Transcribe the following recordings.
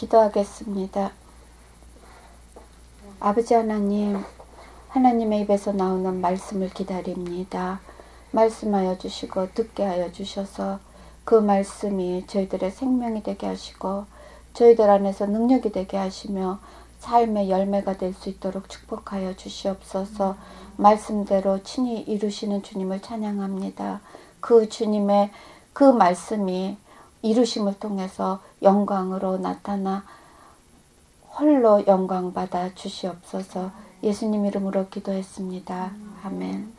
기도하겠습니다. 아버지 하나님, 하나님의 입에서 나오는 말씀을 기다립니다. 말씀하여 주시고 듣게 하여 주셔서 그 말씀이 저희들의 생명이 되게 하시고 저희들 안에서 능력이 되게 하시며 삶의 열매가 될 수 있도록 축복하여 주시옵소서. 말씀대로 친히 이루시는 주님을 찬양합니다. 그 주님의 그 말씀이 이루심을 통해서 영광으로 나타나 홀로 영광 받아 주시옵소서. 예수님 이름으로 기도했습니다. 아멘.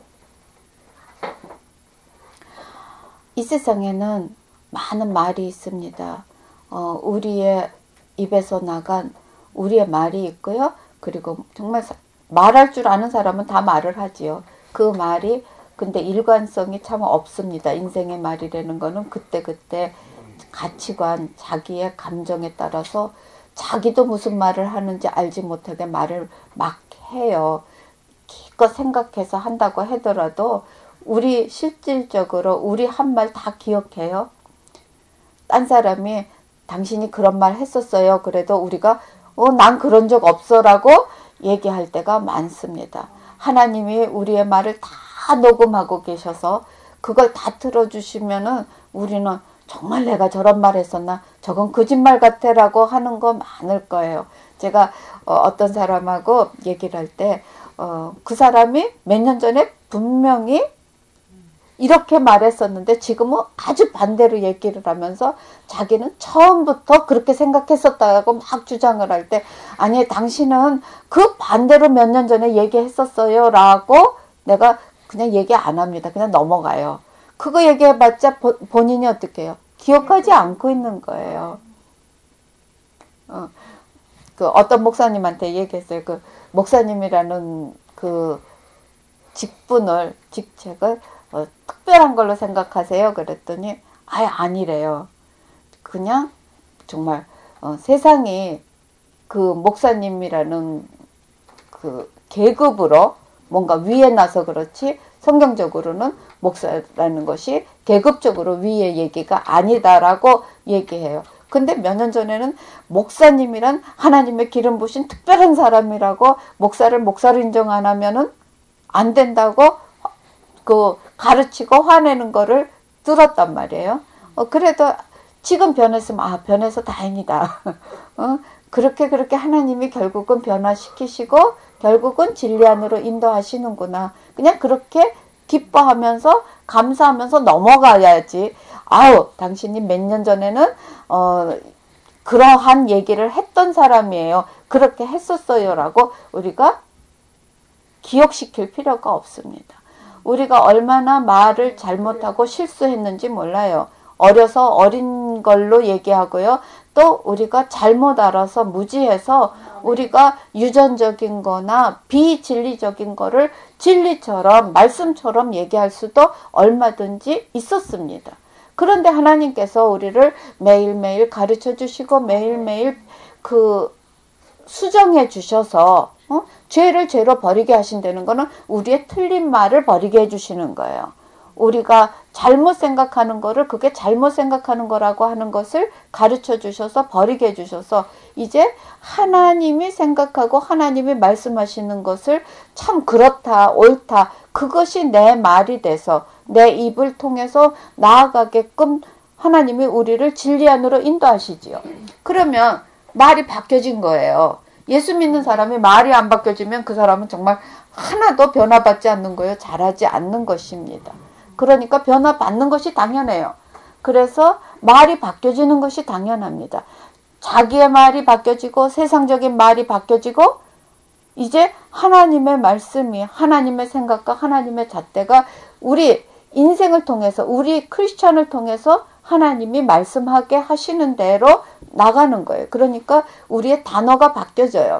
이 세상에는 많은 말이 있습니다. 우리의 입에서 나간 우리의 말이 있고요. 그리고 정말 말할 줄 아는 사람은 다 말을 하지요. 그 말이 근데 일관성이 참 없습니다. 인생의 말이라는 거는 그때그때 가치관, 자기의 감정에 따라서 자기도 무슨 말을 하는지 알지 못하게 말을 막 해요. 기껏 생각해서 한다고 하더라도 우리 실질적으로 우리 한 말 다 기억해요. 딴 사람이 당신이 그런 말 했었어요. 그래도 우리가 난 그런 적 없어라고 얘기할 때가 많습니다. 하나님이 우리의 말을 다 녹음하고 계셔서 그걸 다 들어주시면은 우리는 정말 내가 저런 말 했었나? 저건 거짓말 같아 라고 하는 거 많을 거예요. 제가 어떤 사람하고 얘기를 할 때 그 사람이 몇 년 전에 분명히 이렇게 말했었는데 지금은 아주 반대로 얘기를 하면서 자기는 처음부터 그렇게 생각했었다고 막 주장을 할 때 아니 당신은 그 반대로 몇 년 전에 얘기했었어요 라고 내가 그냥 얘기 안 합니다. 그냥 넘어가요. 그거 얘기해봤자 본인이 어떻게 해요? 기억하지 않고 있는 거예요. 그 어떤 목사님한테 얘기했어요. 그 목사님이라는 그 직책을 특별한 걸로 생각하세요. 그랬더니 아예 아니래요. 그냥 정말 세상이 그 목사님이라는 그 계급으로 뭔가 위에 나서 그렇지 성경적으로는 목사라는 것이 계급적으로 위의 얘기가 아니다라고 얘기해요. 근데 몇 년 전에는 목사님이란 하나님의 기름 부신 특별한 사람이라고 목사를 인정 안 하면은 안 된다고 그 가르치고 화내는 거를 들었단 말이에요. 그래도 지금 변했으면 변해서 다행이다. 그렇게 하나님이 결국은 변화시키시고 결국은 진리 안으로 인도하시는구나. 그냥 그렇게 기뻐하면서 감사하면서 넘어가야지. 당신이 몇 년 전에는 그러한 얘기를 했던 사람이에요. 그렇게 했었어요 라고 우리가 기억시킬 필요가 없습니다. 우리가 얼마나 말을 잘못하고 실수했는지 몰라요. 어려서 어린 걸로 얘기하고요. 또 우리가 잘못 알아서 무지해서 우리가 유전적인 거나 비진리적인 거를 진리처럼 말씀처럼 얘기할 수도 얼마든지 있었습니다. 그런데 하나님께서 우리를 매일매일 가르쳐 주시고 매일매일 그 수정해 주셔서 죄를 죄로 버리게 하신다는 거는 우리의 틀린 말을 버리게 해주시는 거예요. 우리가 잘못 생각하는 거를 그게 잘못 생각하는 거라고 하는 것을 가르쳐 주셔서 버리게 해주셔서 이제 하나님이 생각하고 하나님이 말씀하시는 것을 참 그렇다 옳다 그것이 내 말이 돼서 내 입을 통해서 나아가게끔 하나님이 우리를 진리 안으로 인도하시지요. 그러면 말이 바뀌어진 거예요. 예수 믿는 사람이 말이 안 바뀌어지면 그 사람은 정말 하나도 변화받지 않는 거예요. 잘하지 않는 것입니다. 그러니까 변화받는 것이 당연해요. 그래서 말이 바뀌어지는 것이 당연합니다. 자기의 말이 바뀌어지고 세상적인 말이 바뀌어지고 이제 하나님의 말씀이 하나님의 생각과 하나님의 잣대가 우리 인생을 통해서 우리 크리스찬을 통해서 하나님이 말씀하게 하시는 대로 나가는 거예요. 그러니까 우리의 단어가 바뀌어져요.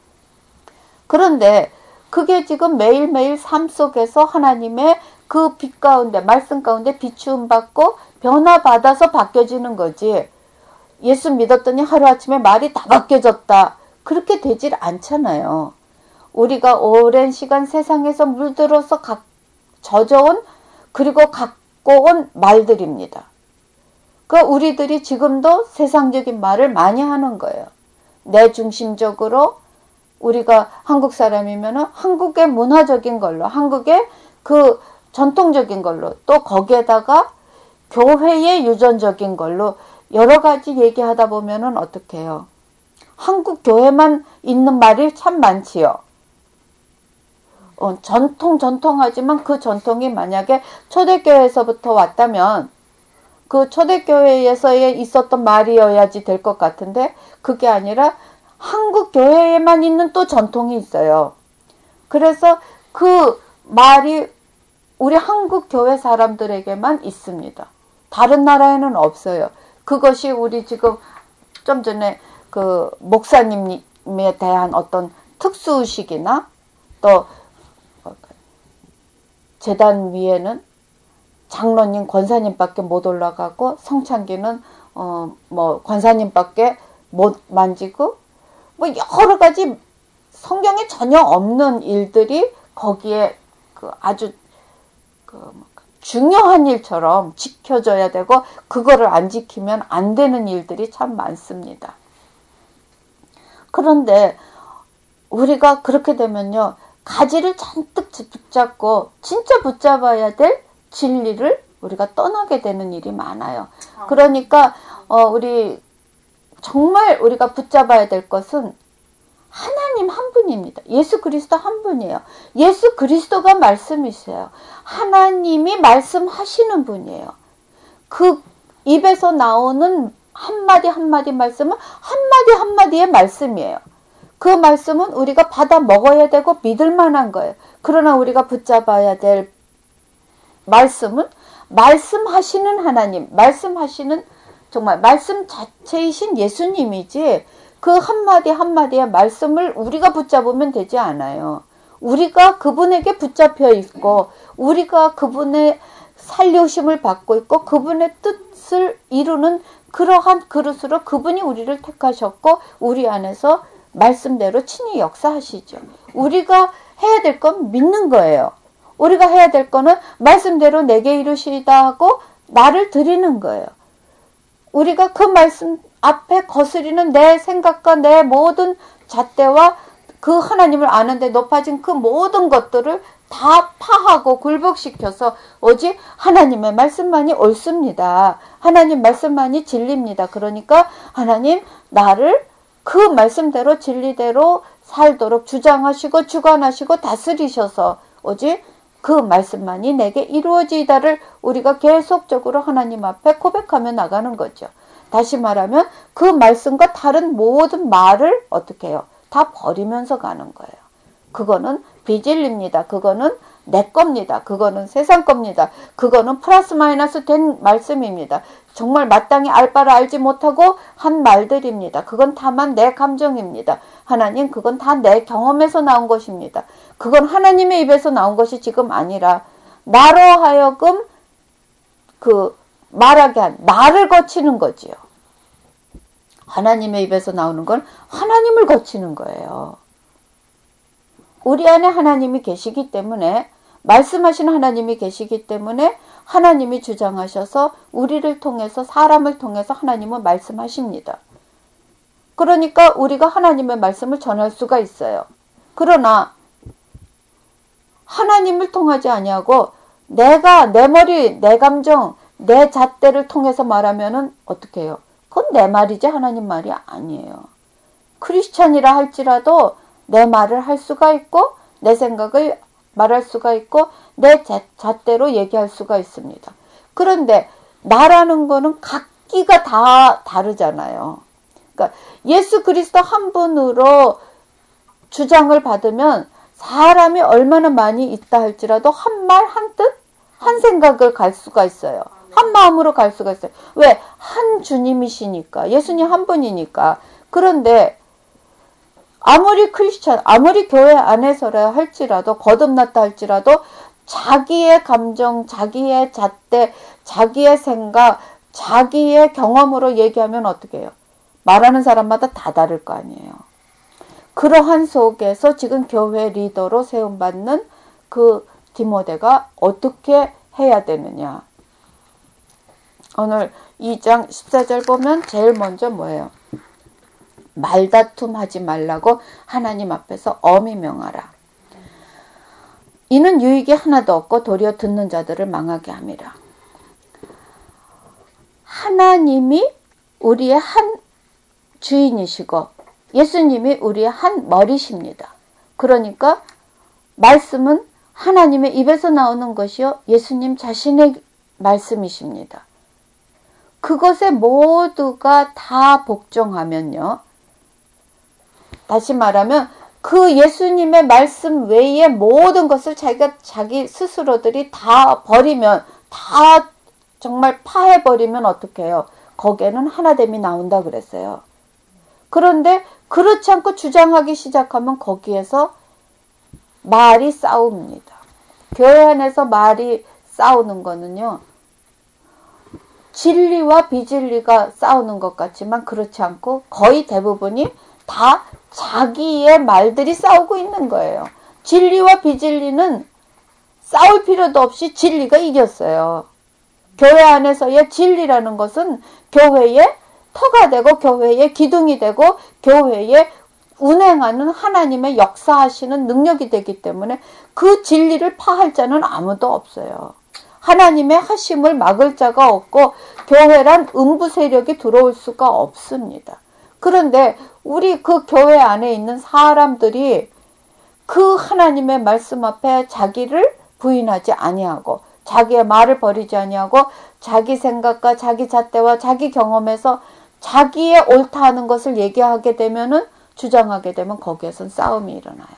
그런데 그게 지금 매일매일 삶 속에서 하나님의 그 빛 가운데 말씀 가운데 비추음 받고 변화받아서 바뀌어지는 거지. 예수 믿었더니 하루아침에 말이 다 바뀌어졌다. 그렇게 되질 않잖아요. 우리가 오랜 시간 세상에서 물들어서 젖어온 그리고 갖고 온 말들입니다. 그 우리들이 지금도 세상적인 말을 많이 하는 거예요. 내 중심적으로 우리가 한국 사람이면은 한국의 문화적인 걸로, 한국의 그 전통적인 걸로, 또 거기에다가 교회의 유전적인 걸로 여러 가지 얘기하다 보면은 어떻게 해요? 한국 교회만 있는 말이 참 많지요. 전통하지만 그 전통이 만약에 초대교회에서부터 왔다면 그 초대교회에서 있었던 말이어야지 될 것 같은데 그게 아니라 한국 교회에만 있는 또 전통이 있어요. 그래서 그 말이 우리 한국 교회 사람들에게만 있습니다. 다른 나라에는 없어요. 그것이 우리 지금 좀 전에 그 목사님에 대한 어떤 특수의식이나 또 제단 위에는 장로님, 권사님밖에 못 올라가고 성찬기는 뭐 권사님밖에 못 만지고 뭐 여러 가지 성경에 전혀 없는 일들이 거기에 그 아주 중요한 일처럼 지켜져야 되고 그거를 안 지키면 안 되는 일들이 참 많습니다. 그런데 우리가 그렇게 되면요. 가지를 잔뜩 붙잡고 진짜 붙잡아야 될 진리를 우리가 떠나게 되는 일이 많아요. 그러니까 우리 정말 우리가 붙잡아야 될 것은 하나님 한 분입니다. 예수 그리스도 한 분이에요. 예수 그리스도가 말씀이세요. 하나님이 말씀하시는 분이에요. 그 입에서 나오는 한마디 한마디 말씀은 한마디 한마디의 말씀이에요. 그 말씀은 우리가 받아 먹어야 되고 믿을 만한 거예요. 그러나 우리가 붙잡아야 될 말씀은 말씀하시는 하나님, 말씀하시는 정말 말씀 자체이신 예수님이지 그 한마디 한마디의 말씀을 우리가 붙잡으면 되지 않아요. 우리가 그분에게 붙잡혀 있고 우리가 그분의 살려심을 받고 있고 그분의 뜻을 이루는 그러한 그릇으로 그분이 우리를 택하셨고 우리 안에서 말씀대로 친히 역사하시죠. 우리가 해야 될 건 믿는 거예요. 우리가 해야 될 거는 말씀대로 내게 이루시다 하고 나를 드리는 거예요. 우리가 그 말씀 앞에 거스리는 내 생각과 내 모든 잣대와 그 하나님을 아는데 높아진 그 모든 것들을 다 파하고 굴복시켜서 오직 하나님의 말씀만이 옳습니다. 하나님 말씀만이 진리입니다. 그러니까 하나님 나를 그 말씀대로 진리대로 살도록 주장하시고 주관하시고 다스리셔서 오직 그 말씀만이 내게 이루어지다를 우리가 계속적으로 하나님 앞에 고백하며 나가는 거죠. 다시 말하면 그 말씀과 다른 모든 말을 어떻게 해요? 다 버리면서 가는 거예요. 그거는 비진리입니다. 그거는 내 겁니다. 그거는 세상 겁니다. 그거는 플러스 마이너스 된 말씀입니다. 정말 마땅히 알 바를 알지 못하고 한 말들입니다. 그건 다만 내 감정입니다. 하나님 그건 다 내 경험에서 나온 것입니다. 그건 하나님의 입에서 나온 것이 지금 아니라 나로 하여금 그 말하게 한 나를 거치는 거지요. 하나님의 입에서 나오는 건 하나님을 거치는 거예요. 우리 안에 하나님이 계시기 때문에 말씀하신 하나님이 계시기 때문에 하나님이 주장하셔서 우리를 통해서 사람을 통해서 하나님은 말씀하십니다. 그러니까 우리가 하나님의 말씀을 전할 수가 있어요. 그러나 하나님을 통하지 아니하고 내가 내 머리, 내 감정, 내 잣대를 통해서 말하면은 어떻게 해요? 그건 내 말이지 하나님 말이 아니에요. 크리스찬이라 할지라도 내 말을 할 수가 있고 내 생각을 말할 수가 있고 내 잣대로 얘기할 수가 있습니다. 그런데 나라는 거는 각기가 다 다르잖아요. 그러니까 예수 그리스도 한 분으로 주장을 받으면 사람이 얼마나 많이 있다 할지라도 한 말, 한 뜻, 한 생각을 갈 수가 있어요. 한 마음으로 갈 수가 있어요. 왜? 한 주님이시니까. 예수님 한 분이니까. 그런데 아무리 크리스찬, 아무리 교회 안에서라 할지라도 거듭났다 할지라도 자기의 감정, 자기의 잣대, 자기의 생각, 자기의 경험으로 얘기하면 어떻게 해요? 말하는 사람마다 다 다를 거 아니에요. 그러한 속에서 지금 교회 리더로 세움받는 그 디모데가 어떻게 해야 되느냐. 오늘 2장 14절 보면 제일 먼저 뭐예요? 말다툼하지 말라고 하나님 앞에서 엄히 명하라. 이는 유익이 하나도 없고 도리어 듣는 자들을 망하게 함이라. 하나님이 우리의 한 주인이시고 예수님이 우리의 한 머리십니다. 그러니까 말씀은 하나님의 입에서 나오는 것이요 예수님 자신의 말씀이십니다. 그것에 모두가 다 복종하면요, 다시 말하면 그 예수님의 말씀 외에 모든 것을 자기 스스로들이 다 버리면, 다 정말 파해버리면 어떻게 해요? 거기에는 하나됨이 나온다 그랬어요. 그런데 그렇지 않고 주장하기 시작하면 거기에서 말이 싸웁니다. 교회 안에서 말이 싸우는 거는요, 진리와 비진리가 싸우는 것 같지만 그렇지 않고 거의 대부분이 다 자기의 말들이 싸우고 있는 거예요. 진리와 비진리는 싸울 필요도 없이 진리가 이겼어요. 교회 안에서의 진리라는 것은 교회의 터가 되고 교회의 기둥이 되고 교회에 운행하는 하나님의 역사하시는 능력이 되기 때문에 그 진리를 파할 자는 아무도 없어요. 하나님의 하심을 막을 자가 없고 교회란 음부 세력이 들어올 수가 없습니다. 그런데 우리 그 교회 안에 있는 사람들이 그 하나님의 말씀 앞에 자기를 부인하지 아니하고 자기의 말을 버리지 아니하고 자기 생각과 자기 잣대와 자기 경험에서 자기의 옳다 하는 것을 얘기하게 되면은, 주장하게 되면 거기에선 싸움이 일어나요.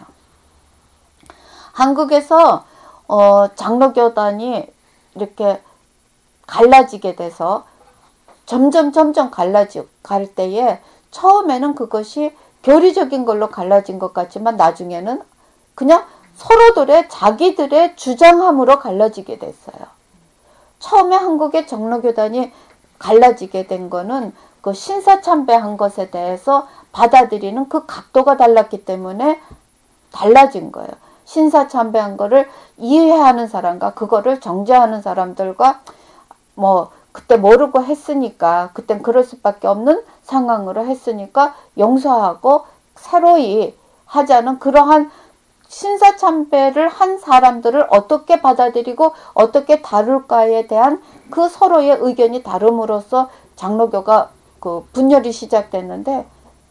한국에서 장로교단이 이렇게 갈라지게 돼서 점점 갈 때에 처음에는 그것이 교리적인 걸로 갈라진 것 같지만 나중에는 그냥 서로들의 자기들의 주장함으로 갈라지게 됐어요. 처음에 한국의 장로교단이 갈라지게 된 거는 그 신사참배한 것에 대해서 받아들이는 그 각도가 달랐기 때문에 달라진 거예요. 신사참배한 거를 이해하는 사람과 그거를 정죄하는 사람들과 그때 모르고 했으니까, 그땐 그럴 수밖에 없는 상황으로 했으니까 용서하고 새로이 하자는 그러한 신사참배를 한 사람들을 어떻게 받아들이고 어떻게 다룰까에 대한 그 서로의 의견이 다름으로써 장로교가 그 분열이 시작됐는데,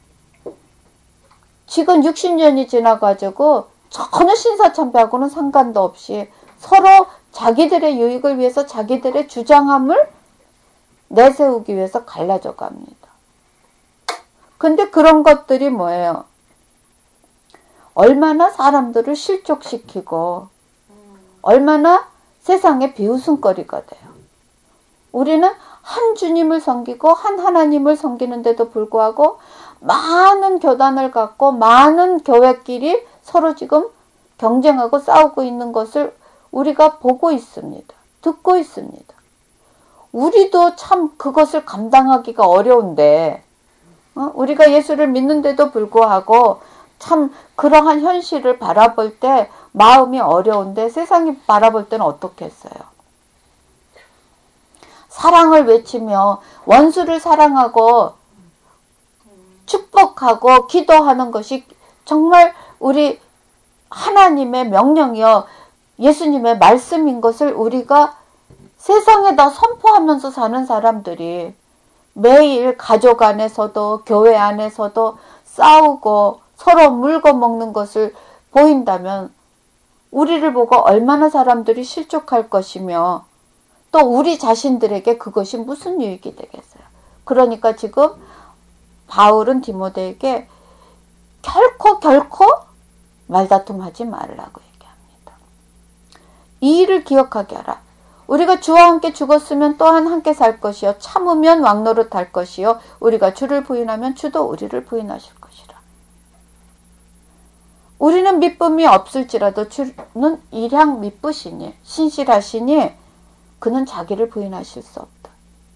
지금 60년이 지나가지고 전혀 신사참배하고는 상관도 없이 서로 자기들의 유익을 위해서 자기들의 주장함을 내세우기 위해서 갈라져 갑니다. 근데 그런 것들이 뭐예요? 얼마나 사람들을 실족시키고 얼마나 세상의 비웃음거리가 돼요. 우리는 한 주님을 섬기고 한 하나님을 섬기는데도 불구하고 많은 교단을 갖고 많은 교회끼리 서로 지금 경쟁하고 싸우고 있는 것을 우리가 보고 있습니다. 듣고 있습니다. 우리도 참 그것을 감당하기가 어려운데, 우리가 예수를 믿는데도 불구하고 참 그러한 현실을 바라볼 때 마음이 어려운데 세상이 바라볼 때는 어떻게 했어요? 사랑을 외치며 원수를 사랑하고 축복하고 기도하는 것이 정말 우리 하나님의 명령이요 예수님의 말씀인 것을 우리가 세상에다 선포하면서 사는 사람들이 매일 가족 안에서도 교회 안에서도 싸우고 서로 물고 먹는 것을 보인다면 우리를 보고 얼마나 사람들이 실족할 것이며 또 우리 자신들에게 그것이 무슨 유익이 되겠어요. 그러니까 지금 바울은 디모데에게 결코 말다툼하지 말라고 얘기합니다. 이 일을 기억하게 하라. 우리가 주와 함께 죽었으면 또한 함께 살 것이요 참으면 왕노릇할 것이요 우리가 주를 부인하면 주도 우리를 부인하실 것이라. 우리는 미쁨이 없을지라도 주는 일향 미쁘시니 신실하시니 그는 자기를 부인하실 수 없다.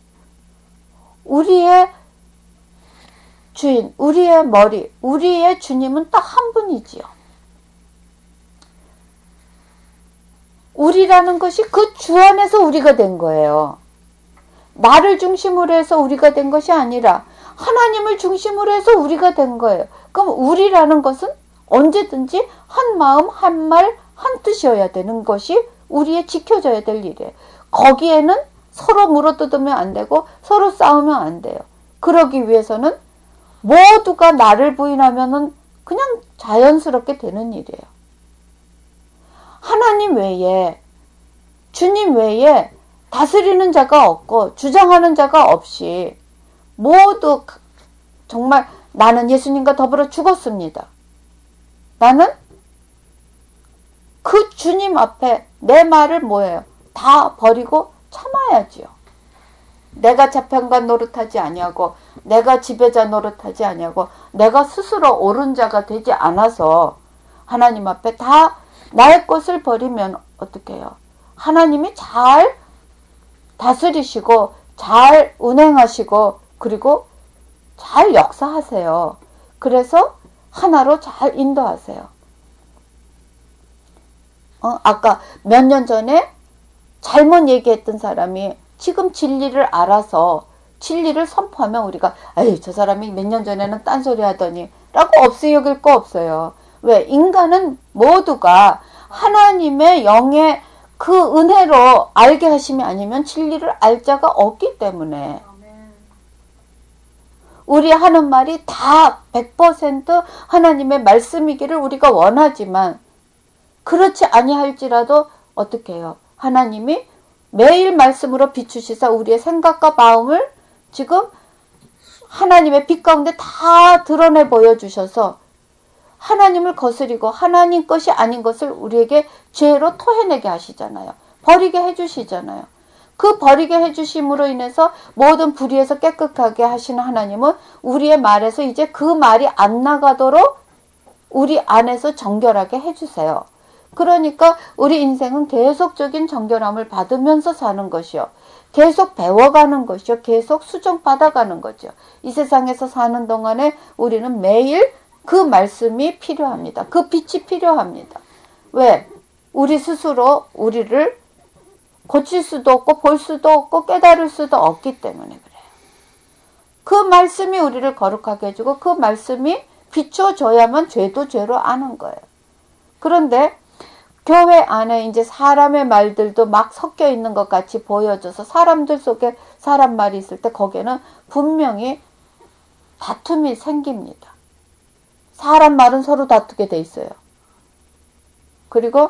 우리의 주인, 우리의 머리, 우리의 주님은 딱 한 분이지요. 우리라는 것이 그 주 안에서 우리가 된 거예요. 나를 중심으로 해서 우리가 된 것이 아니라 하나님을 중심으로 해서 우리가 된 거예요. 그럼 우리라는 것은 언제든지 한 마음, 한 말, 한 뜻이어야 되는 것이 우리의 지켜져야 될 일이에요. 거기에는 서로 물어뜯으면 안 되고 서로 싸우면 안 돼요. 그러기 위해서는 모두가 나를 부인하면은 그냥 자연스럽게 되는 일이에요. 하나님 외에, 주님 외에 다스리는 자가 없고 주장하는 자가 없이 모두 정말 나는 예수님과 더불어 죽었습니다. 나는 그 주님 앞에 내 말을 뭐예요? 다 버리고 참아야지요. 내가 재판관 노릇하지 아니하고 내가 지배자 노릇하지 아니하고 내가 스스로 옳은 자가 되지 않아서 하나님 앞에 다 나의 것을 버리면 어떻게 해요? 하나님이 잘 다스리시고 잘 운행하시고 그리고 잘 역사하세요. 그래서 하나로 잘 인도하세요. 아까 몇 년 전에 잘못 얘기했던 사람이 지금 진리를 알아서 진리를 선포하면 우리가 에이 저 사람이 몇 년 전에는 딴소리 하더니 라고 없이 여길 거 없어요. 왜? 인간은 모두가 하나님의 영의 그 은혜로 알게 하심이 아니면 진리를 알 자가 없기 때문에 우리 하는 말이 다 100% 하나님의 말씀이기를 우리가 원하지만 그렇지 아니할지라도 어떻게 해요? 하나님이 매일 말씀으로 비추시사 우리의 생각과 마음을 지금 하나님의 빛 가운데 다 드러내 보여주셔서 하나님을 거스리고 하나님 것이 아닌 것을 우리에게 죄로 토해내게 하시잖아요. 버리게 해주시잖아요. 그 버리게 해주심으로 인해서 모든 불의에서 깨끗하게 하시는 하나님은 우리의 말에서 이제 그 말이 안 나가도록 우리 안에서 정결하게 해주세요. 그러니까 우리 인생은 계속적인 정결함을 받으면서 사는 것이요. 계속 배워가는 것이요. 계속 수정받아가는 거죠. 이 세상에서 사는 동안에 우리는 매일 그 말씀이 필요합니다. 그 빛이 필요합니다. 왜? 우리 스스로 우리를 고칠 수도 없고 볼 수도 없고 깨달을 수도 없기 때문에 그래요. 그 말씀이 우리를 거룩하게 해주고 그 말씀이 비춰줘야만 죄도 죄로 아는 거예요. 그런데 교회 안에 이제 사람의 말들도 막 섞여 있는 것 같이 보여져서 사람들 속에 사람 말이 있을 때 거기에는 분명히 다툼이 생깁니다. 사람 말은 서로 다투게 돼 있어요. 그리고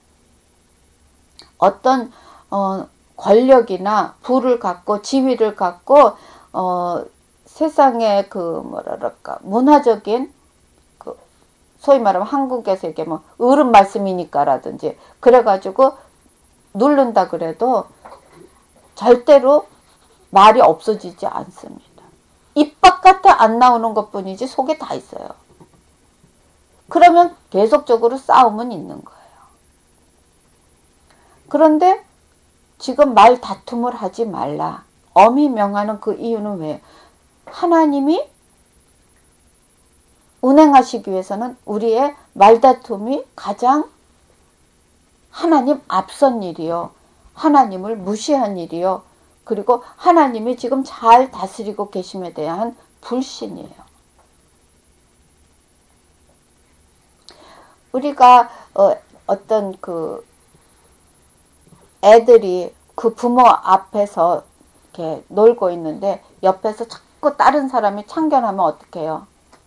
어떤 권력이나 부를 갖고 지위를 갖고 세상의 그 뭐랄까 문화적인 그 소위 말하면 한국에서 이게 뭐 옳은 말씀이니까라든지 그래가지고 누른다 그래도 절대로 말이 없어지지 않습니다. 입 바깥에 안 나오는 것뿐이지 속에 다 있어요. 그러면 계속적으로 싸움은 있는 거예요. 그런데 지금 말 다툼을 하지 말라. 엄히 명하는 그 이유는 왜? 하나님이 운행하시기 위해서는 우리의 말다툼이 가장 하나님 앞선 일이요. 하나님을 무시한 일이요. 그리고 하나님이 지금 잘 다스리고 계심에 대한 불신이에요. 우리가 어떤 그 애들이 그 부모 앞에서 이렇게 놀고 있는데 옆에서 자꾸 다른 사람이 참견하면 어떻게 해요?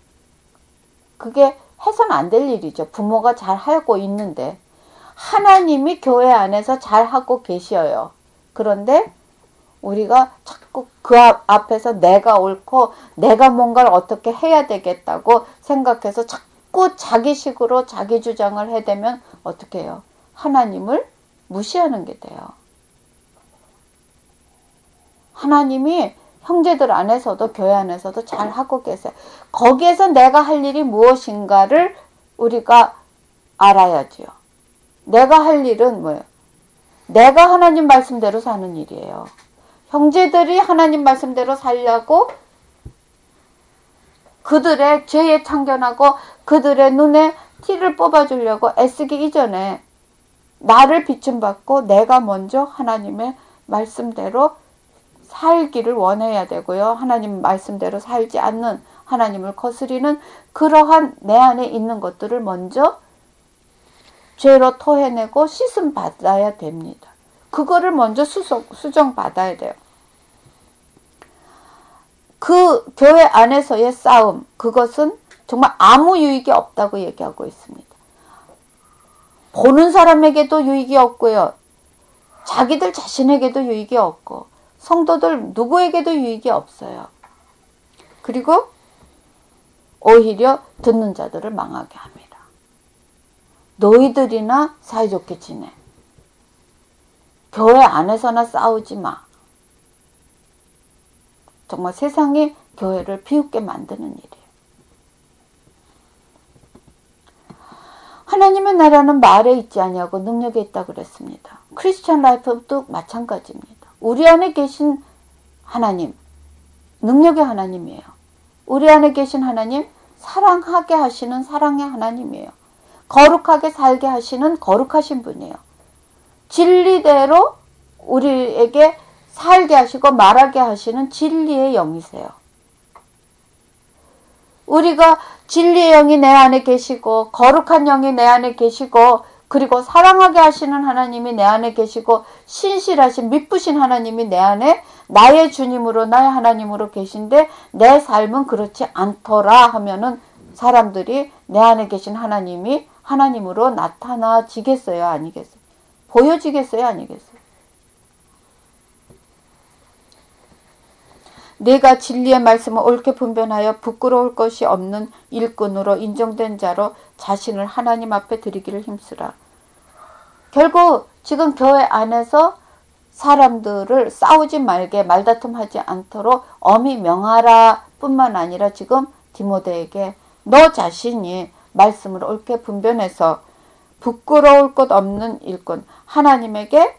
그게 해서는 안 될 일이죠. 부모가 잘 하고 있는데 하나님이 교회 안에서 잘 하고 계셔요. 그런데 우리가 자꾸 그 앞에서 내가 옳고 내가 뭔가를 어떻게 해야 되겠다고 생각해서 자꾸 자기식으로 자기 주장을 해대면 어떻게 해요? 하나님을 무시하는 게 돼요. 하나님이 형제들 안에서도 교회 안에서도 잘 하고 계세요. 거기에서 내가 할 일이 무엇인가를 우리가 알아야지요. 내가 할 일은 뭐예요? 내가 하나님 말씀대로 사는 일이에요. 형제들이 하나님 말씀대로 살려고 그들의 죄에 참견하고 그들의 눈에 티를 뽑아주려고 애쓰기 이전에 나를 비춤받고 내가 먼저 하나님의 말씀대로 살기를 원해야 되고요. 하나님 말씀대로 살지 않는, 하나님을 거스리는 그러한 내 안에 있는 것들을 먼저 죄로 토해내고 씻음 받아야 됩니다. 그거를 먼저 수정 받아야 돼요. 그 교회 안에서의 싸움, 그것은 정말 아무 유익이 없다고 얘기하고 있습니다. 보는 사람에게도 유익이 없고요. 자기들 자신에게도 유익이 없고 성도들 누구에게도 유익이 없어요. 그리고 오히려 듣는 자들을 망하게 합니다. 너희들이나 사이좋게 지내. 교회 안에서나 싸우지 마. 정말 세상이 교회를 비웃게 만드는 일이에요. 하나님의 나라는 말에 있지 아니하고 능력에 있다고 그랬습니다. 크리스찬 라이프도 마찬가지입니다. 우리 안에 계신 하나님, 능력의 하나님이에요. 우리 안에 계신 하나님, 사랑하게 하시는 사랑의 하나님이에요. 거룩하게 살게 하시는 거룩하신 분이에요. 진리대로 우리에게 살게 하시고 말하게 하시는 진리의 영이세요. 우리가 진리의 영이 내 안에 계시고 거룩한 영이 내 안에 계시고 그리고 사랑하게 하시는 하나님이 내 안에 계시고 신실하신 미쁘신 하나님이 내 안에 나의 주님으로 나의 하나님으로 계신데 내 삶은 그렇지 않더라 하면은 사람들이 내 안에 계신 하나님이 하나님으로 나타나지겠어요? 아니겠어요? 보여지겠어요? 아니겠어요? 내가 진리의 말씀을 옳게 분별하여 부끄러울 것이 없는 일꾼으로 인정된 자로 자신을 하나님 앞에 드리기를 힘쓰라. 결국 지금 교회 안에서 사람들을 싸우지 말게 말다툼하지 않도록 엄히 명하라 뿐만 아니라 지금 디모데에게 너 자신이 말씀을 옳게 분별해서 부끄러울 것 없는 일꾼, 하나님에게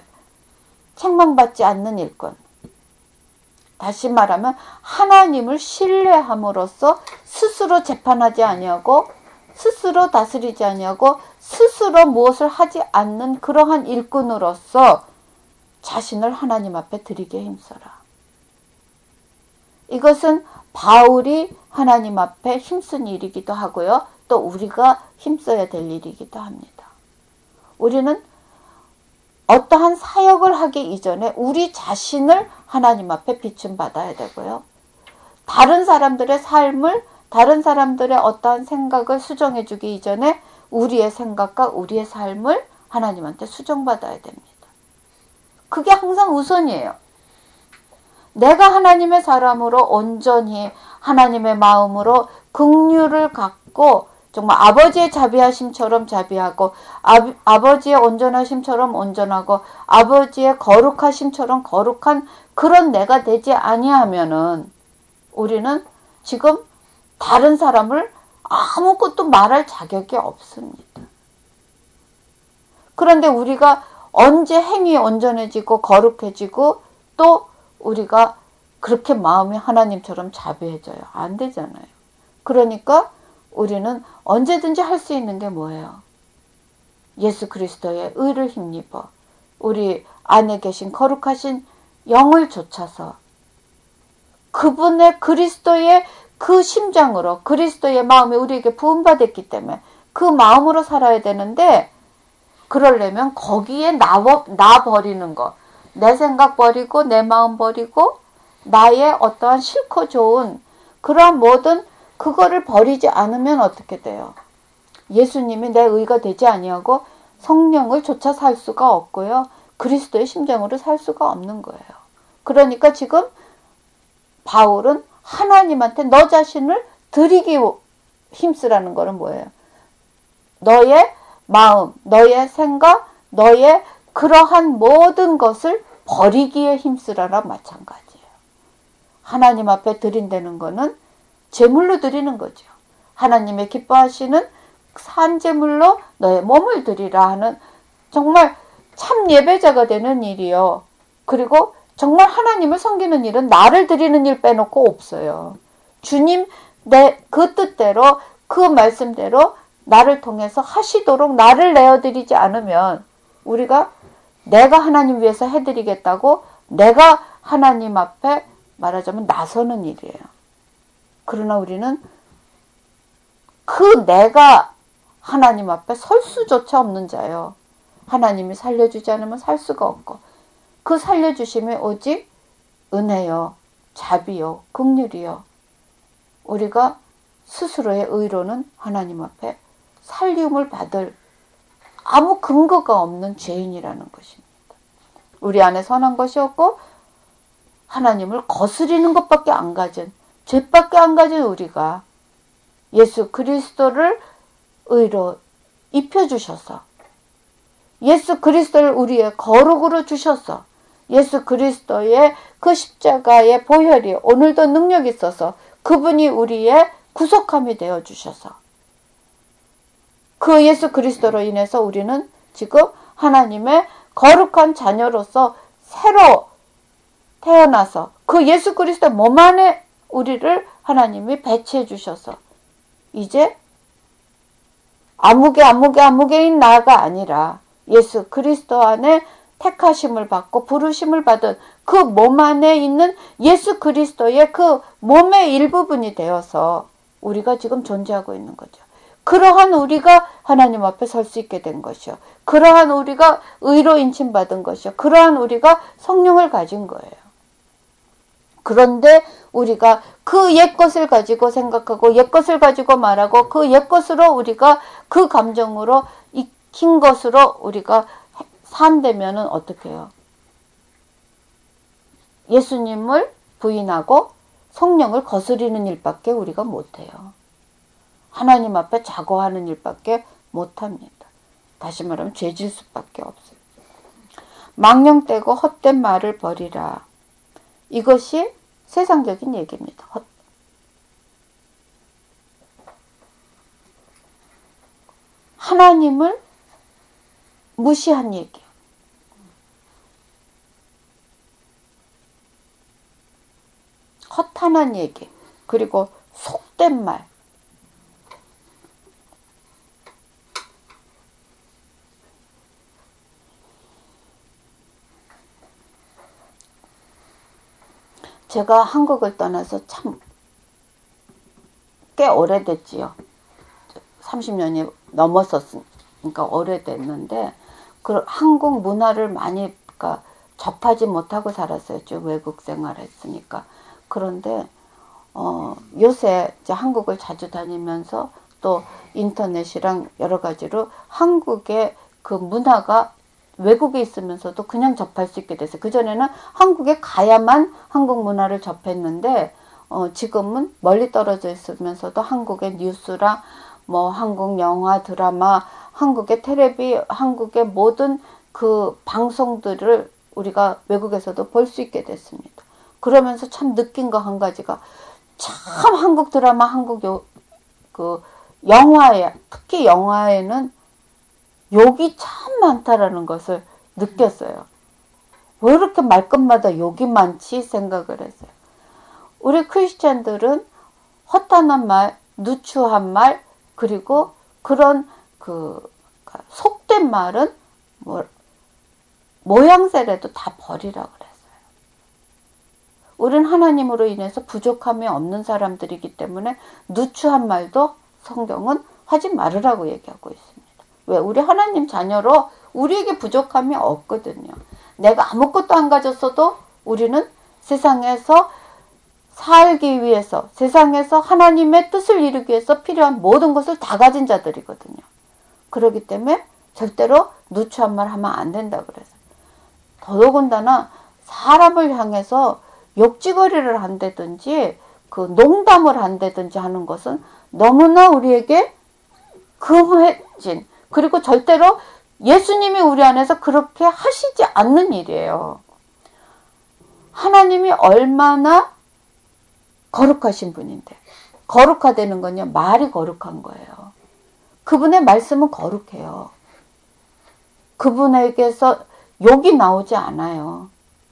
책망받지 않는 일꾼. 다시 말하면 하나님을 신뢰함으로써 스스로 재판하지 아니하고 스스로 다스리지 아니하고 스스로 무엇을 하지 않는 그러한 일꾼으로서 자신을 하나님 앞에 드리게 힘써라. 이것은 바울이 하나님 앞에 힘쓴 일이기도 하고요. 또 우리가 힘써야 될 일이기도 합니다. 우리는 어떠한 사역을 하기 이전에 우리 자신을 하나님 앞에 비춤받아야 되고요. 다른 사람들의 삶을, 다른 사람들의 어떠한 생각을 수정해 주기 이전에 우리의 생각과 우리의 삶을 하나님한테 수정받아야 됩니다. 그게 항상 우선이에요. 내가 하나님의 사람으로 온전히 하나님의 마음으로 긍휼을 갖고 정말 아버지의 자비하심처럼 자비하고 아버지의 온전하심처럼 온전하고 아버지의 거룩하심처럼 거룩한 그런 내가 되지 아니하면은 우리는 지금 다른 사람을 아무것도 말할 자격이 없습니다. 그런데 우리가 언제 행위 온전해지고 거룩해지고 또 우리가 그렇게 마음이 하나님처럼 자비해져요? 안 되잖아요. 그러니까 우리는 언제든지 할 수 있는 게 뭐예요? 예수 그리스도의 의를 힘입어 우리 안에 계신 거룩하신 영을 좇아서 그분의 그리스도의 그 심장으로 그리스도의 마음이 우리에게 부음받았기 때문에 그 마음으로 살아야 되는데 그러려면 거기에 나 버리는 거, 내 생각 버리고 내 마음 버리고 나의 어떠한 싫고 좋은 그러한 모든 그거를 버리지 않으면 어떻게 돼요? 예수님이 내 의가 되지 아니하고 성령을 좇아 살 수가 없고요. 그리스도의 심정으로 살 수가 없는 거예요. 그러니까 지금 바울은 하나님한테 너 자신을 드리기 힘쓰라는 거는 뭐예요? 너의 마음, 너의 생각, 너의 그러한 모든 것을 버리기에 힘쓰라라 마찬가지예요. 하나님 앞에 드린다는 거는 제물로 드리는 거죠. 하나님의 기뻐하시는 산제물로 너의 몸을 드리라 하는 정말 참 예배자가 되는 일이요. 그리고 정말 하나님을 섬기는 일은 나를 드리는 일 빼놓고 없어요. 주님 그 뜻대로 그 말씀대로 나를 통해서 하시도록 나를 내어드리지 않으면 우리가 내가 하나님 위해서 해드리겠다고 내가 하나님 앞에 말하자면 나서는 일이에요. 그러나 우리는 그 내가 하나님 앞에 설 수조차 없는 자예요. 하나님이 살려주지 않으면 살 수가 없고, 그 살려주심이 오직 은혜요, 자비요, 긍휼이요. 우리가 스스로의 의로는 하나님 앞에 살림을 받을 아무 근거가 없는 죄인이라는 것입니다. 우리 안에 선한 것이 없고 하나님을 거스리는 것밖에 안 가진, 죄밖에 안 가진 우리가 예수 그리스도를 의로 입혀주셔서, 예수 그리스도를 우리의 거룩으로 주셔서, 예수 그리스도의 그 십자가의 보혈이 오늘도 능력이 있어서 그분이 우리의 구속함이 되어 주셔서, 그 예수 그리스도로 인해서 우리는 지금 하나님의 거룩한 자녀로서 새로 태어나서 그 예수 그리스도 몸 안에 우리를 배치해 주셔서 이제 아무개인 나가 아니라 예수 그리스도 안에 택하심을 받고 부르심을 받은 그 몸 안에 있는 예수 그리스도의 그 몸의 일부분이 되어서 우리가 지금 존재하고 있는 거죠. 그러한 우리가 하나님 앞에 설 수 있게 된 것이요. 그러한 우리가 의로 인침받은 것이요. 그러한 우리가 성령을 가진 거예요. 그런데 우리가 그 옛것을 가지고 생각하고 옛것을 가지고 말하고 그 옛것으로 우리가 그 감정으로 익힌 것으로 우리가 산다면은 어떻게 해요? 예수님을 부인하고 성령을 거스리는 일밖에 우리가 못해요. 하나님 앞에 자고하는 일밖에 못합니다. 다시 말하면 죄질 수밖에 없어요. 망령되고 헛된 말을 버리라. 이것이 세상적인 얘기입니다. 하나님을 무시한 얘기. 허탄한 얘기. 그리고 속된 말. 제가 한국을 떠나서 참 꽤 오래됐지요. 30년이 넘었었으니까 오래됐는데 그 한국 문화를 많이 접하지 못하고 살았어요. 외국 생활했으니까. 그런데 요새 이제 한국을 자주 다니면서 또 인터넷이랑 여러 가지로 한국의 그 문화가 외국에 있으면서도 그냥 접할 수 있게 됐어요. 그전에는 한국에 가야만 한국 문화를 접했는데 지금은 멀리 떨어져 있으면서도 한국의 뉴스랑 뭐 한국 영화, 드라마, 한국의 텔레비, 한국의 모든 그 방송들을 우리가 외국에서도 볼 수 있게 됐습니다. 그러면서 참 느낀 거 한 가지가 참 한국 드라마, 그 영화에, 특히 영화에는 욕이 참 많다라는 것을 느꼈어요. 왜 이렇게 말끝마다 욕이 많지 생각을 했어요. 우리 크리스찬들은 허탄한 말, 누추한 말, 그리고 그런 속된 말은 모양새라도 다 버리라 그랬어요. 우린 하나님으로 인해서 부족함이 없는 사람들이기 때문에 누추한 말도 성경은 하지 말으라고 얘기하고 있습니다. 왜? 우리 하나님 자녀로 우리에게 부족함이 없거든요. 내가 아무것도 안 가졌어도 우리는 세상에서 살기 위해서, 세상에서 하나님의 뜻을 이루기 위해서 필요한 모든 것을 다 가진 자들이거든요. 그렇기 때문에 절대로 누추한 말 하면 안 된다 그래서. 더더군다나 사람을 향해서 욕지거리를 한다든지 그 농담을 한다든지 하는 것은 너무나 우리에게 금해진, 그리고 절대로 예수님이 우리 안에서 그렇게 하시지 않는 일이에요. 하나님이 얼마나 거룩하신 분인데, 거룩하다는 건요, 말이 거룩한 거예요. 그분의 말씀은 거룩해요. 그분에게서 욕이 나오지 않아요.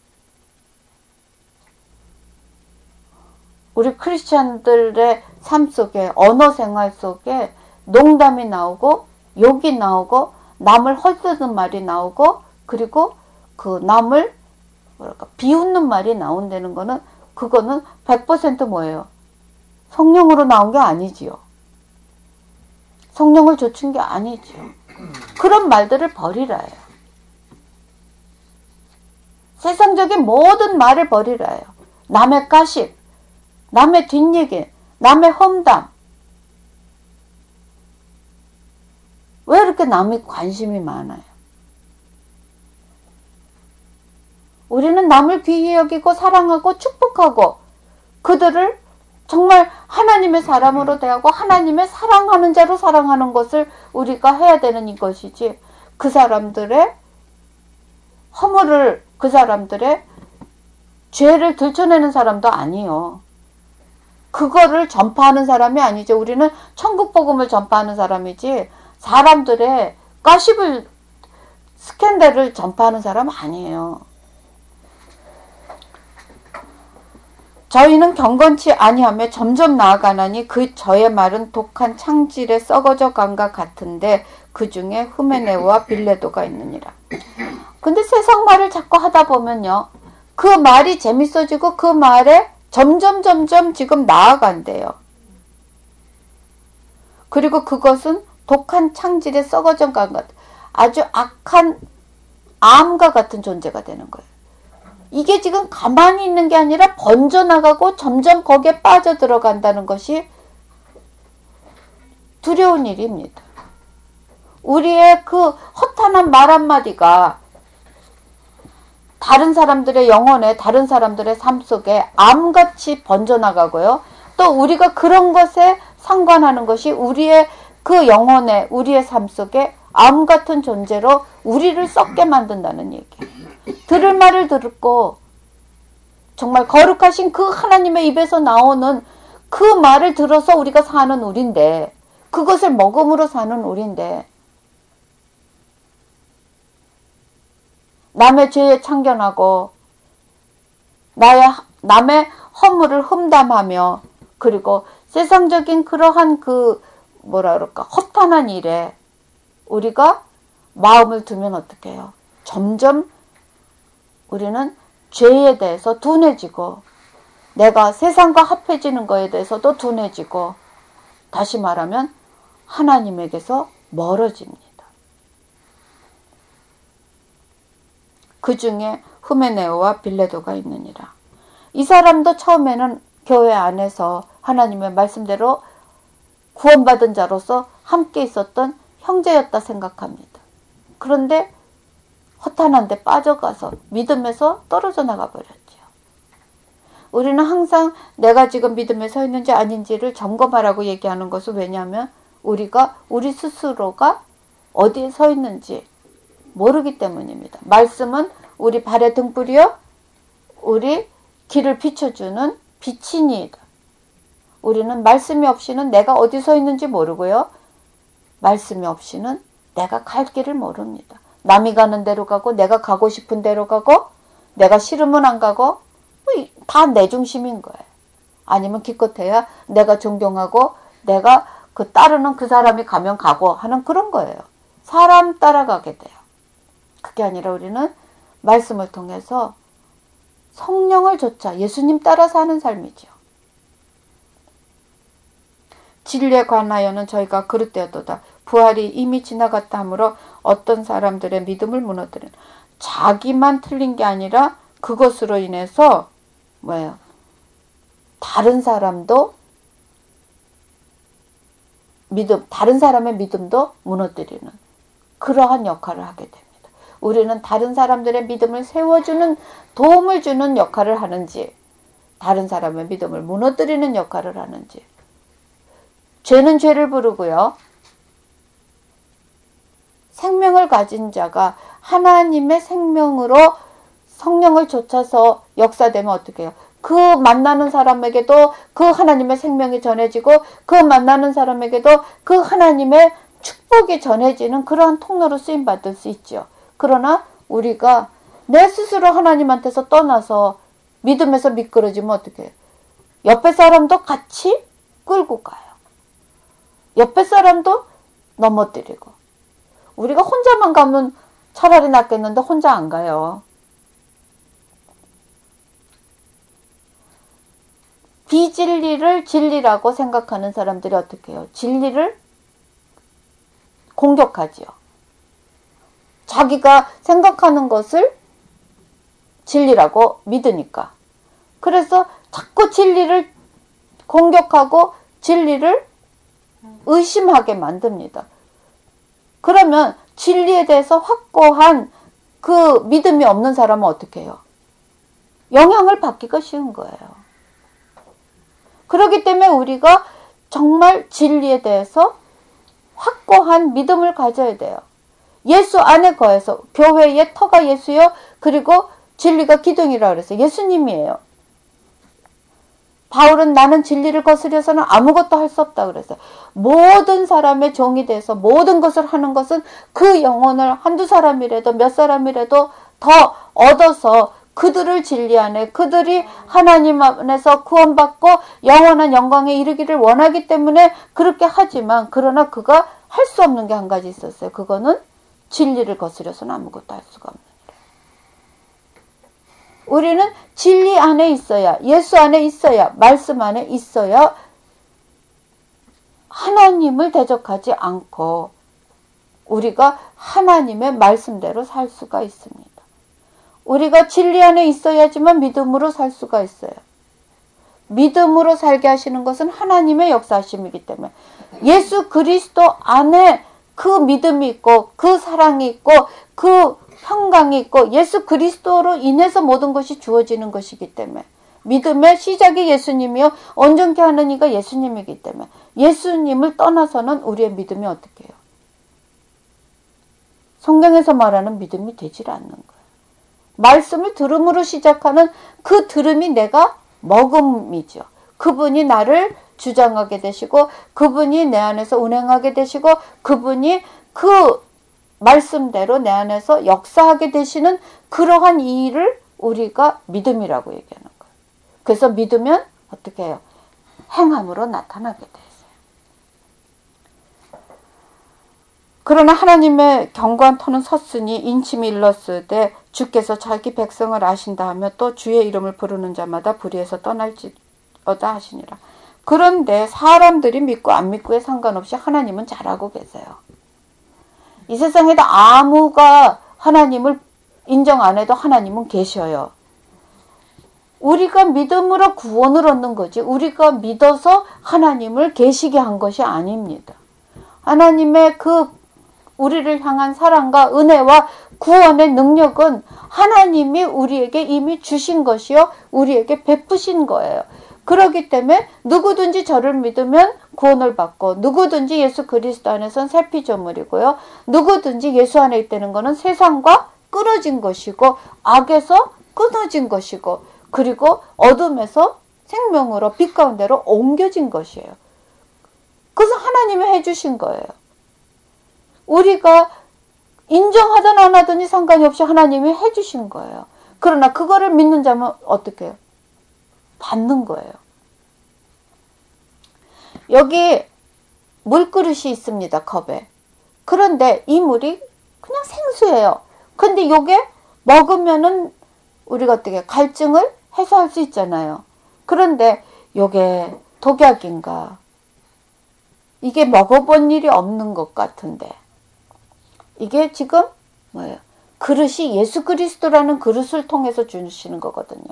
우리 크리스찬들의 삶 속에, 언어 생활 속에 농담이 나오고 욕이 나오고 남을 헐뜯는 말이 나오고, 그리고 그 남을 뭐랄까 비웃는 말이 나온다는 거는 그거는 100% 뭐예요? 성령으로 나온 게 아니지요. 성령을 좇은 게 아니지요. 그런 말들을 버리라요. 세상적인 모든 말을 버리라요. 남의 가십, 남의 뒷얘기, 남의 험담. 왜 이렇게 남의 관심이 많아요? 우리는 남을 귀히 여기고 사랑하고 축복하고 그들을 정말 하나님의 사람으로 대하고 하나님의 사랑하는 자로 사랑하는 것을 우리가 해야 되는 이것이지, 그 사람들의 허물을, 그 사람들의 죄를 들춰내는 사람도 아니요. 그거를 전파하는 사람이 아니죠. 우리는 천국 복음을 전파하는 사람이지 사람들의 가십을, 스캔들을 전파하는 사람 아니에요. 저희는 경건치 아니하며 점점 나아가나니 그 저의 말은 독한 창질에 썩어져 간과 같은데 그 중에 후메네오와 빌레도가 있느니라. 근데 세상 말을 자꾸 하다 보면요, 그 말이 재밌어지고 그 말에 점점 지금 나아간대요. 그리고 그것은 독한 창질에 썩어져 간 것, 아주 악한 암과 같은 존재가 되는 거예요. 이게 지금 가만히 있는 게 아니라 번져나가고 점점 거기에 빠져들어간다는 것이 두려운 일입니다. 우리의 그 허탄한 말 한마디가 다른 사람들의 영혼에, 다른 사람들의 삶 속에 암같이 번져나가고요. 또 우리가 그런 것에 상관하는 것이 우리의 그 영혼에, 우리의 삶 속에 암같은 존재로 우리를 썩게 만든다는 얘기예요. 들을 말을 듣고 정말 거룩하신 그 하나님의 입에서 나오는 그 말을 들어서 우리가 사는 우린데, 그것을 먹음으로 사는 우린데, 남의 죄에 참견하고 남의 허물을 흠담하며, 그리고 세상적인 그러한 그 뭐라 그럴까 허탄한 일에 우리가 마음을 두면 어떻게 해요? 점점 우리는 죄에 대해서 둔해지고, 내가 세상과 합해지는 거에 대해서도 둔해지고, 다시 말하면 하나님에게서 멀어집니다. 그 중에 후메네오와 빌레도가 있느니라. 이 사람도 처음에는 교회 안에서 하나님의 말씀대로 구원받은 자로서 함께 있었던 형제였다 생각합니다. 그런데 허탄한 데 빠져가서 믿음에서 떨어져 나가 버렸죠. 우리는 항상 내가 지금 믿음에 서 있는지 아닌지를 점검하라고 얘기하는 것은, 왜냐하면 우리가 우리 스스로가 어디에 서 있는지 모르기 때문입니다. 말씀은 우리 발의 등불이요, 우리 길을 비춰주는 빛이니이다. 우리는 말씀이 없이는 내가 어디 서 있는지 모르고요, 말씀이 없이는 내가 갈 길을 모릅니다. 남이 가는 대로 가고, 내가 가고 싶은 대로 가고, 내가 싫으면 안 가고, 다 내 중심인 거예요. 아니면 기껏해야 내가 존경하고 내가 그 따르는 그 사람이 가면 가고 하는 그런 거예요. 사람 따라가게 돼요. 그게 아니라 우리는 말씀을 통해서 성령을 좇아 예수님 따라 사는 삶이죠. 진리에 관하여는 저희가 그릇되었도다. 부활이 이미 지나갔다 하므로 어떤 사람들의 믿음을 무너뜨리는, 자기만 틀린 게 아니라 그것으로 인해서 뭐예요? 다른 사람도 다른 사람의 믿음도 무너뜨리는 그러한 역할을 하게 됩니다. 우리는 다른 사람들의 믿음을 세워주는, 도움을 주는 역할을 하는지, 다른 사람의 믿음을 무너뜨리는 역할을 하는지. 죄는 죄를 부르고요, 생명을 가진 자가 하나님의 생명으로 성령을 좇아서 역사되면 어떻게 해요? 그 만나는 사람에게도 그 하나님의 생명이 전해지고, 그 만나는 사람에게도 그 하나님의 축복이 전해지는 그러한 통로로 쓰임받을 수 있죠. 그러나 우리가 내 스스로 하나님한테서 떠나서 믿음에서 미끄러지면 어떻게 해요? 옆에 사람도 같이 끌고 가요. 옆에 사람도 넘어뜨리고. 우리가 혼자만 가면 차라리 낫겠는데 혼자 안 가요. 비진리를 진리라고 생각하는 사람들이 어떻게 해요? 진리를 공격하지요. 자기가 생각하는 것을 진리라고 믿으니까. 그래서 자꾸 진리를 공격하고 진리를 의심하게 만듭니다. 그러면 진리에 대해서 확고한 그 믿음이 없는 사람은 어떻게 해요? 영향을 받기가 쉬운 거예요. 그렇기 때문에 우리가 정말 진리에 대해서 확고한 믿음을 가져야 돼요. 예수 안에 거해서 교회의 터가 예수요. 그리고 진리가 기둥이라 그랬어요. 예수님이에요. 바울은 나는 진리를 거스려서는 아무것도 할 수 없다 그랬어요. 모든 사람의 종이 돼서 모든 것을 하는 것은 그 영혼을 한두 사람이라도 몇 사람이라도 더 얻어서 그들을 진리 안에 그들이 하나님 안에서 구원받고 영원한 영광에 이르기를 원하기 때문에 그렇게 하지만 그러나 그가 할 수 없는 게 한 가지 있었어요. 그거는 진리를 거스려서는 아무것도 할 수가 없는 일. 우리는 진리 안에 있어야 예수 안에 있어야 말씀 안에 있어야 하나님을 대적하지 않고 우리가 하나님의 말씀대로 살 수가 있습니다. 우리가 진리 안에 있어야지만 믿음으로 살 수가 있어요. 믿음으로 살게 하시는 것은 하나님의 역사하심이기 때문에 예수 그리스도 안에 그 믿음이 있고 그 사랑이 있고 그 평강이 있고 예수 그리스도로 인해서 모든 것이 주어지는 것이기 때문에 믿음의 시작이 예수님이요 온전케 하는 이가 예수님이기 때문에 예수님을 떠나서는 우리의 믿음이 어떻게 해요? 성경에서 말하는 믿음이 되질 않는 거예요. 말씀을 들음으로 시작하는 그 들음이 내가 먹음이죠. 그분이 나를 주장하게 되시고 그분이 내 안에서 운행하게 되시고 그분이 그 말씀대로 내 안에서 역사하게 되시는 그러한 이 일을 우리가 믿음이라고 얘기하는 거예요. 그래서 믿으면 어떻게 해요? 행함으로 나타나게 돼요. 그러나 하나님의 견고한 터는 섰으니 인침이 일렀으되 주께서 자기 백성을 아신다 하며 또 주의 이름을 부르는 자마다 불의에서 떠날지어다 하시니라. 그런데 사람들이 믿고 안 믿고에 상관없이 하나님은 잘하고 계세요. 이 세상에도 아무가 하나님을 인정 안 해도 하나님은 계셔요. 우리가 믿음으로 구원을 얻는 거지 우리가 믿어서 하나님을 계시게 한 것이 아닙니다. 하나님의 그 우리를 향한 사랑과 은혜와 구원의 능력은 하나님이 우리에게 이미 주신 것이요 우리에게 베푸신 거예요. 그렇기 때문에 누구든지 저를 믿으면 구원을 받고 누구든지 예수 그리스도 안에선 새 피조물이고요. 누구든지 예수 안에 있다는 것은 세상과 끊어진 것이고 악에서 끊어진 것이고 그리고 어둠에서 생명으로 빛 가운데로 옮겨진 것이에요. 그것은 하나님이 해주신 거예요. 우리가 인정하든 안 하든지 상관이 없이 하나님이 해주신 거예요. 그러나 그거를 믿는 자면 어떻게 해요? 받는 거예요. 여기 물그릇이 있습니다. 컵에. 그런데 이 물이 그냥 생수예요. 근데 요게 먹으면은 우리가 어떻게 갈증을 해소할 수 있잖아요. 그런데 요게 독약인가? 이게 먹어본 일이 없는 것 같은데 이게 지금 뭐예요? 그릇이 예수 그리스도라는 그릇을 통해서 주시는 거거든요.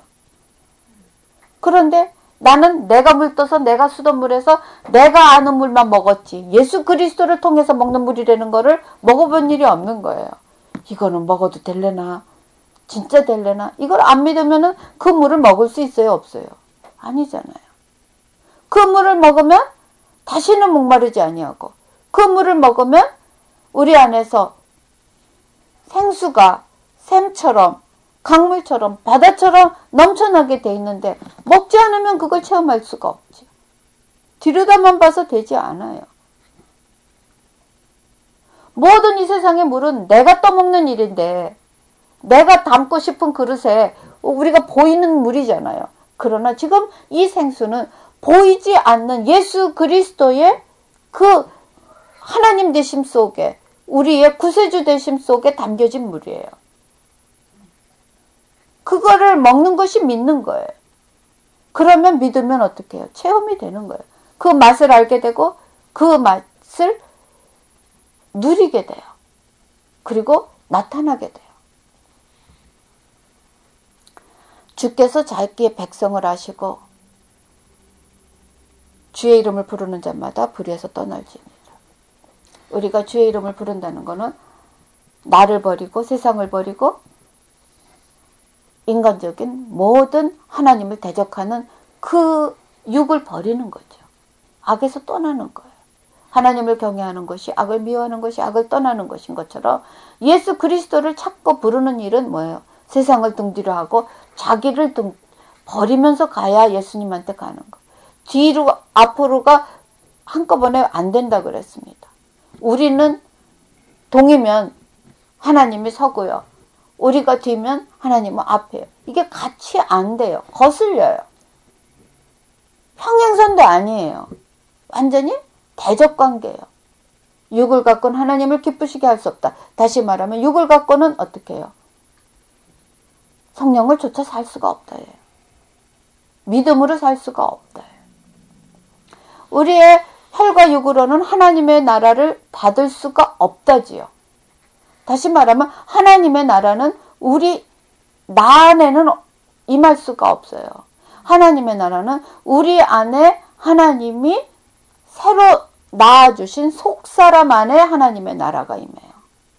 그런데 나는 내가 물 떠서 내가 수돗물에서 내가 아는 물만 먹었지 예수 그리스도를 통해서 먹는 물이라는 거를 먹어본 일이 없는 거예요. 이거는 먹어도 될래나? 진짜 될래나? 이걸 안 믿으면은 그 물을 먹을 수 있어요? 없어요? 아니잖아요. 그 물을 먹으면 다시는 목마르지 아니하고 그 물을 먹으면 우리 안에서 생수가 샘처럼 강물처럼 바다처럼 넘쳐나게 돼 있는데 먹지 않으면 그걸 체험할 수가 없죠. 들여다만 봐서 되지 않아요. 모든 이 세상의 물은 내가 떠먹는 일인데 내가 담고 싶은 그릇에 우리가 보이는 물이잖아요. 그러나 지금 이 생수는 보이지 않는 예수 그리스도의 그 하나님 되심 속에 우리의 구세주 되심 속에 담겨진 물이에요. 그거를 먹는 것이 믿는 거예요. 그러면 믿으면 어떻게 해요? 체험이 되는 거예요. 그 맛을 알게 되고 그 맛을 누리게 돼요. 그리고 나타나게 돼요. 주께서 자기의 백성을 아시고 주의 이름을 부르는 자마다 불의에서 떠날지니라. 우리가 주의 이름을 부른다는 것은 나를 버리고 세상을 버리고 인간적인 모든 하나님을 대적하는 그 육을 버리는 거죠. 악에서 떠나는 거예요. 하나님을 경외하는 것이 악을 미워하는 것이 악을 떠나는 것인 것처럼 예수 그리스도를 찾고 부르는 일은 뭐예요? 세상을 등 뒤로 하고 자기를 버리면서 가야 예수님한테 가는 거. 뒤로 앞으로가 한꺼번에 안 된다 그랬습니다. 우리는 동이면 하나님이 서고요. 우리가 뒤면 하나님은 앞에요. 이게 같이 안 돼요. 거슬려요. 평행선도 아니에요. 완전히 대적관계예요. 육을 갖고는 하나님을 기쁘시게 할 수 없다. 다시 말하면 육을 갖고는 어떻게 해요? 성령을 쫓아 살 수가 없다. 믿음으로 살 수가 없다. 우리의 혈과 육으로는 하나님의 나라를 받을 수가 없다지요. 다시 말하면 하나님의 나라는 나 안에는 임할 수가 없어요. 하나님의 나라는 우리 안에 하나님이 새로 낳아주신 속사람 안에 하나님의 나라가 임해요.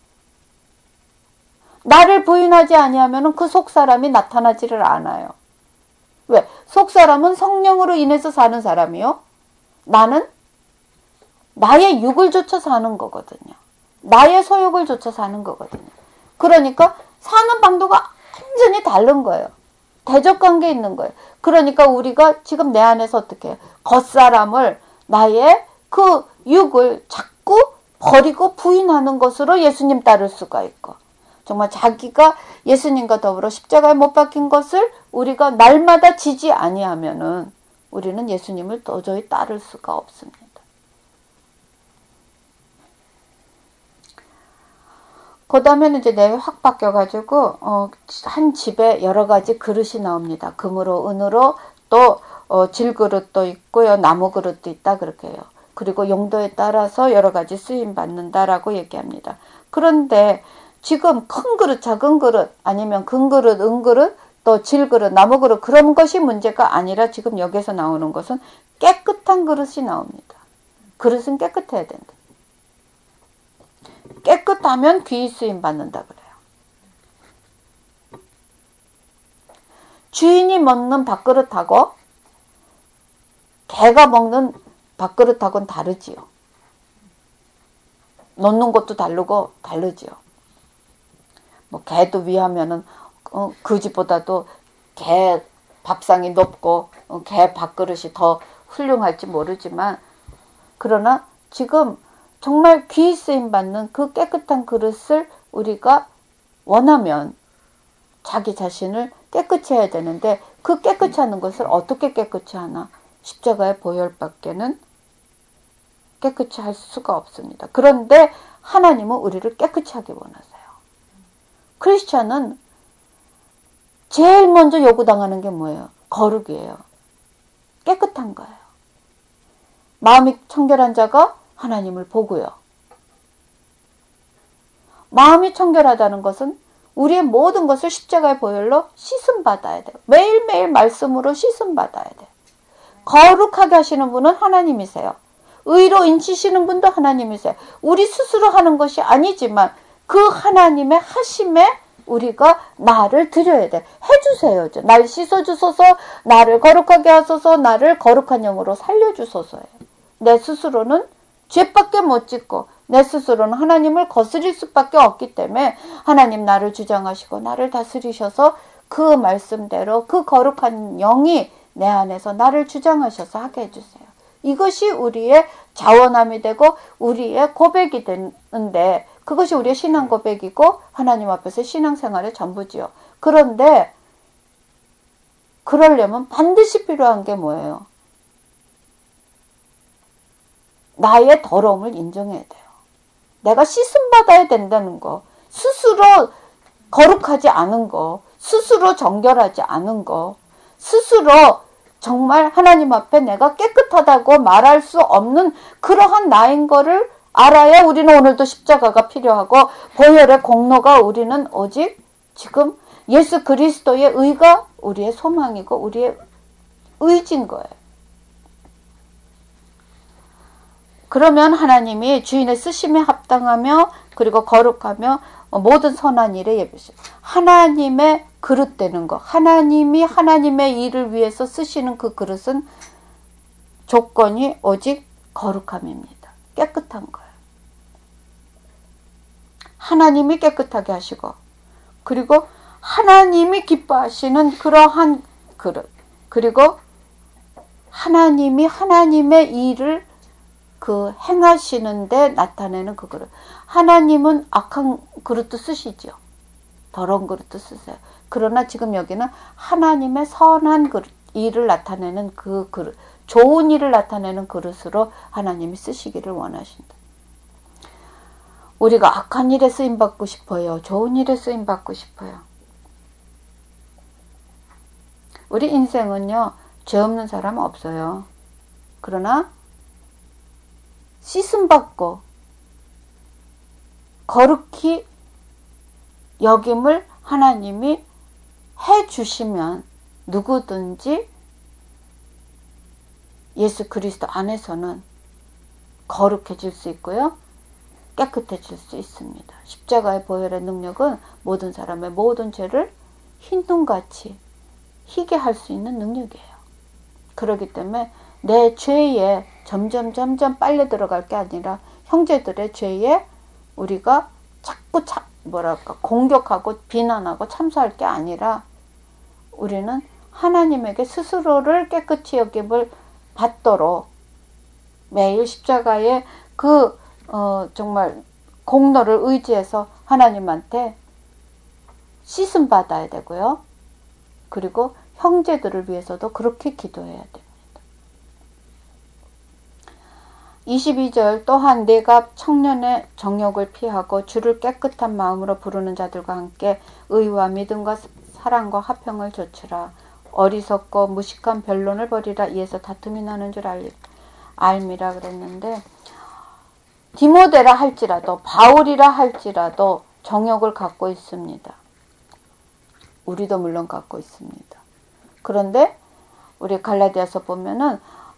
나를 부인하지 아니하면 그 속사람이 나타나지를 않아요. 왜? 속사람은 성령으로 인해서 사는 사람이요. 나는 나의 육을 쫓아 사는 거거든요. 나의 소욕을 쫓아 사는 거거든요. 그러니까 사는 방도가 완전히 다른 거예요. 대적관계에 있는 거예요. 그러니까 우리가 지금 내 안에서 어떻게 해요? 겉사람을 나의 그 육을 자꾸 버리고 부인하는 것으로 예수님 따를 수가 있고 정말 자기가 예수님과 더불어 십자가에 못 박힌 것을 우리가 날마다 지지 아니하면은 우리는 예수님을 도저히 따를 수가 없습니다. 그 다음에는 이제 내용이 확 바뀌어가지고, 한 집에 여러 가지 그릇이 나옵니다. 금으로, 은으로, 또, 질그릇도 있고요. 나무 그릇도 있다. 그렇게 해요. 그리고 용도에 따라서 여러 가지 쓰임 받는다라고 얘기합니다. 그런데 지금 큰 그릇, 작은 그릇, 아니면 금그릇, 은그릇, 또 질그릇, 나무 그릇, 그런 것이 문제가 아니라 지금 여기서 나오는 것은 깨끗한 그릇이 나옵니다. 그릇은 깨끗해야 된다. 깨끗하면 귀히 쓰임 받는다 그래요. 주인이 먹는 밥그릇하고 개가 먹는 밥그릇하고는 다르지요. 놓는 것도 다르지요. 뭐 개도 위하면은 그 집보다도 개 밥상이 높고 개 밥그릇이 더 훌륭할지 모르지만 그러나 지금 정말 귀히 쓰임 받는 그 깨끗한 그릇을 우리가 원하면 자기 자신을 깨끗이 해야 되는데 그 깨끗이 하는 것을 어떻게 깨끗이 하나? 십자가의 보혈밖에는 깨끗이 할 수가 없습니다. 그런데 하나님은 우리를 깨끗이 하기 원하세요. 크리스찬은 제일 먼저 요구당하는 게 뭐예요? 거룩이에요. 깨끗한 거예요. 마음이 청결한 자가 하나님을 보고요. 마음이 청결하다는 것은 우리의 모든 것을 십자가의 보혈로 씻음받아야 돼요. 매일매일 말씀으로 씻음받아야 돼요. 거룩하게 하시는 분은 하나님이세요. 의로 인치시는 분도 하나님이세요. 우리 스스로 하는 것이 아니지만 그 하나님의 하심에 우리가 나를 드려야 돼. 해주세요. 날 씻어주소서, 나를 거룩하게 하소서, 나를 거룩한 영으로 살려주소서예요. 내 스스로는 죄밖에 못 짓고 내 스스로는 하나님을 거스릴 수밖에 없기 때문에 하나님 나를 주장하시고 나를 다스리셔서 그 말씀대로 그 거룩한 영이 내 안에서 나를 주장하셔서 하게 해주세요. 이것이 우리의 자원함이 되고 우리의 고백이 되는데 그것이 우리의 신앙 고백이고 하나님 앞에서 신앙생활의 전부지요. 그런데 그러려면 반드시 필요한 게 뭐예요? 나의 더러움을 인정해야 돼요. 내가 씻음받아야 된다는 거, 스스로 거룩하지 않은 거, 스스로 정결하지 않은 거, 스스로 정말 하나님 앞에 내가 깨끗하다고 말할 수 없는 그러한 나인 거를 알아야 우리는 오늘도 십자가가 필요하고 보혈의 공로가 우리는 오직 지금 예수 그리스도의 의가 우리의 소망이고 우리의 의지인 거예요. 그러면 하나님이 주인의 쓰심에 합당하며 그리고 거룩하며 모든 선한 일에 예비하시고 하나님의 그릇 되는 거, 하나님이 하나님의 일을 위해서 쓰시는 그 그릇은 조건이 오직 거룩함입니다. 깨끗한 거예요. 하나님이 깨끗하게 하시고 그리고 하나님이 기뻐하시는 그러한 그릇, 그리고 하나님이 하나님의 일을 그 행하시는데 나타내는 그 그릇. 하나님은 악한 그릇도 쓰시죠. 더러운 그릇도 쓰세요. 그러나 지금 여기는 하나님의 선한 그릇, 일을 나타내는 그 그릇, 좋은 일을 나타내는 그릇으로 하나님이 쓰시기를 원하신다. 우리가 악한 일에 쓰임받고 싶어요? 좋은 일에 쓰임받고 싶어요? 우리 인생은요, 죄 없는 사람 없어요. 그러나 씻음받고 거룩히 여김을 하나님이 해주시면 누구든지 예수 그리스도 안에서는 거룩해질 수 있고요. 깨끗해질 수 있습니다. 십자가의 보혈의 능력은 모든 사람의 모든 죄를 흰눈같이 희게 할 수 있는 능력이에요. 그렇기 때문에 내 죄에 점점 빨려 들어갈 게 아니라 형제들의 죄에 우리가 자꾸 공격하고 비난하고 참소할 게 아니라 우리는 하나님에게 스스로를 깨끗이 여김을 받도록 매일 십자가의 그 정말 공로를 의지해서 하나님한테 씻음 받아야 되고요. 그리고 형제들을 위해서도 그렇게 기도해야 됩니다. 22절 또한 네가 청년의 정욕을 피하고 주를 깨끗한 마음으로 부르는 자들과 함께 의와 믿음과 사랑과 화평을 조치라. 어리석고 무식한 변론을 버리라. 이에서 다툼이 나는 줄 알미라 그랬는데, 디모데라 할지라도 바울이라 할지라도 정욕을 갖고 있습니다. 우리도 물론 갖고 있습니다. 그런데 우리 갈라디아서 보면은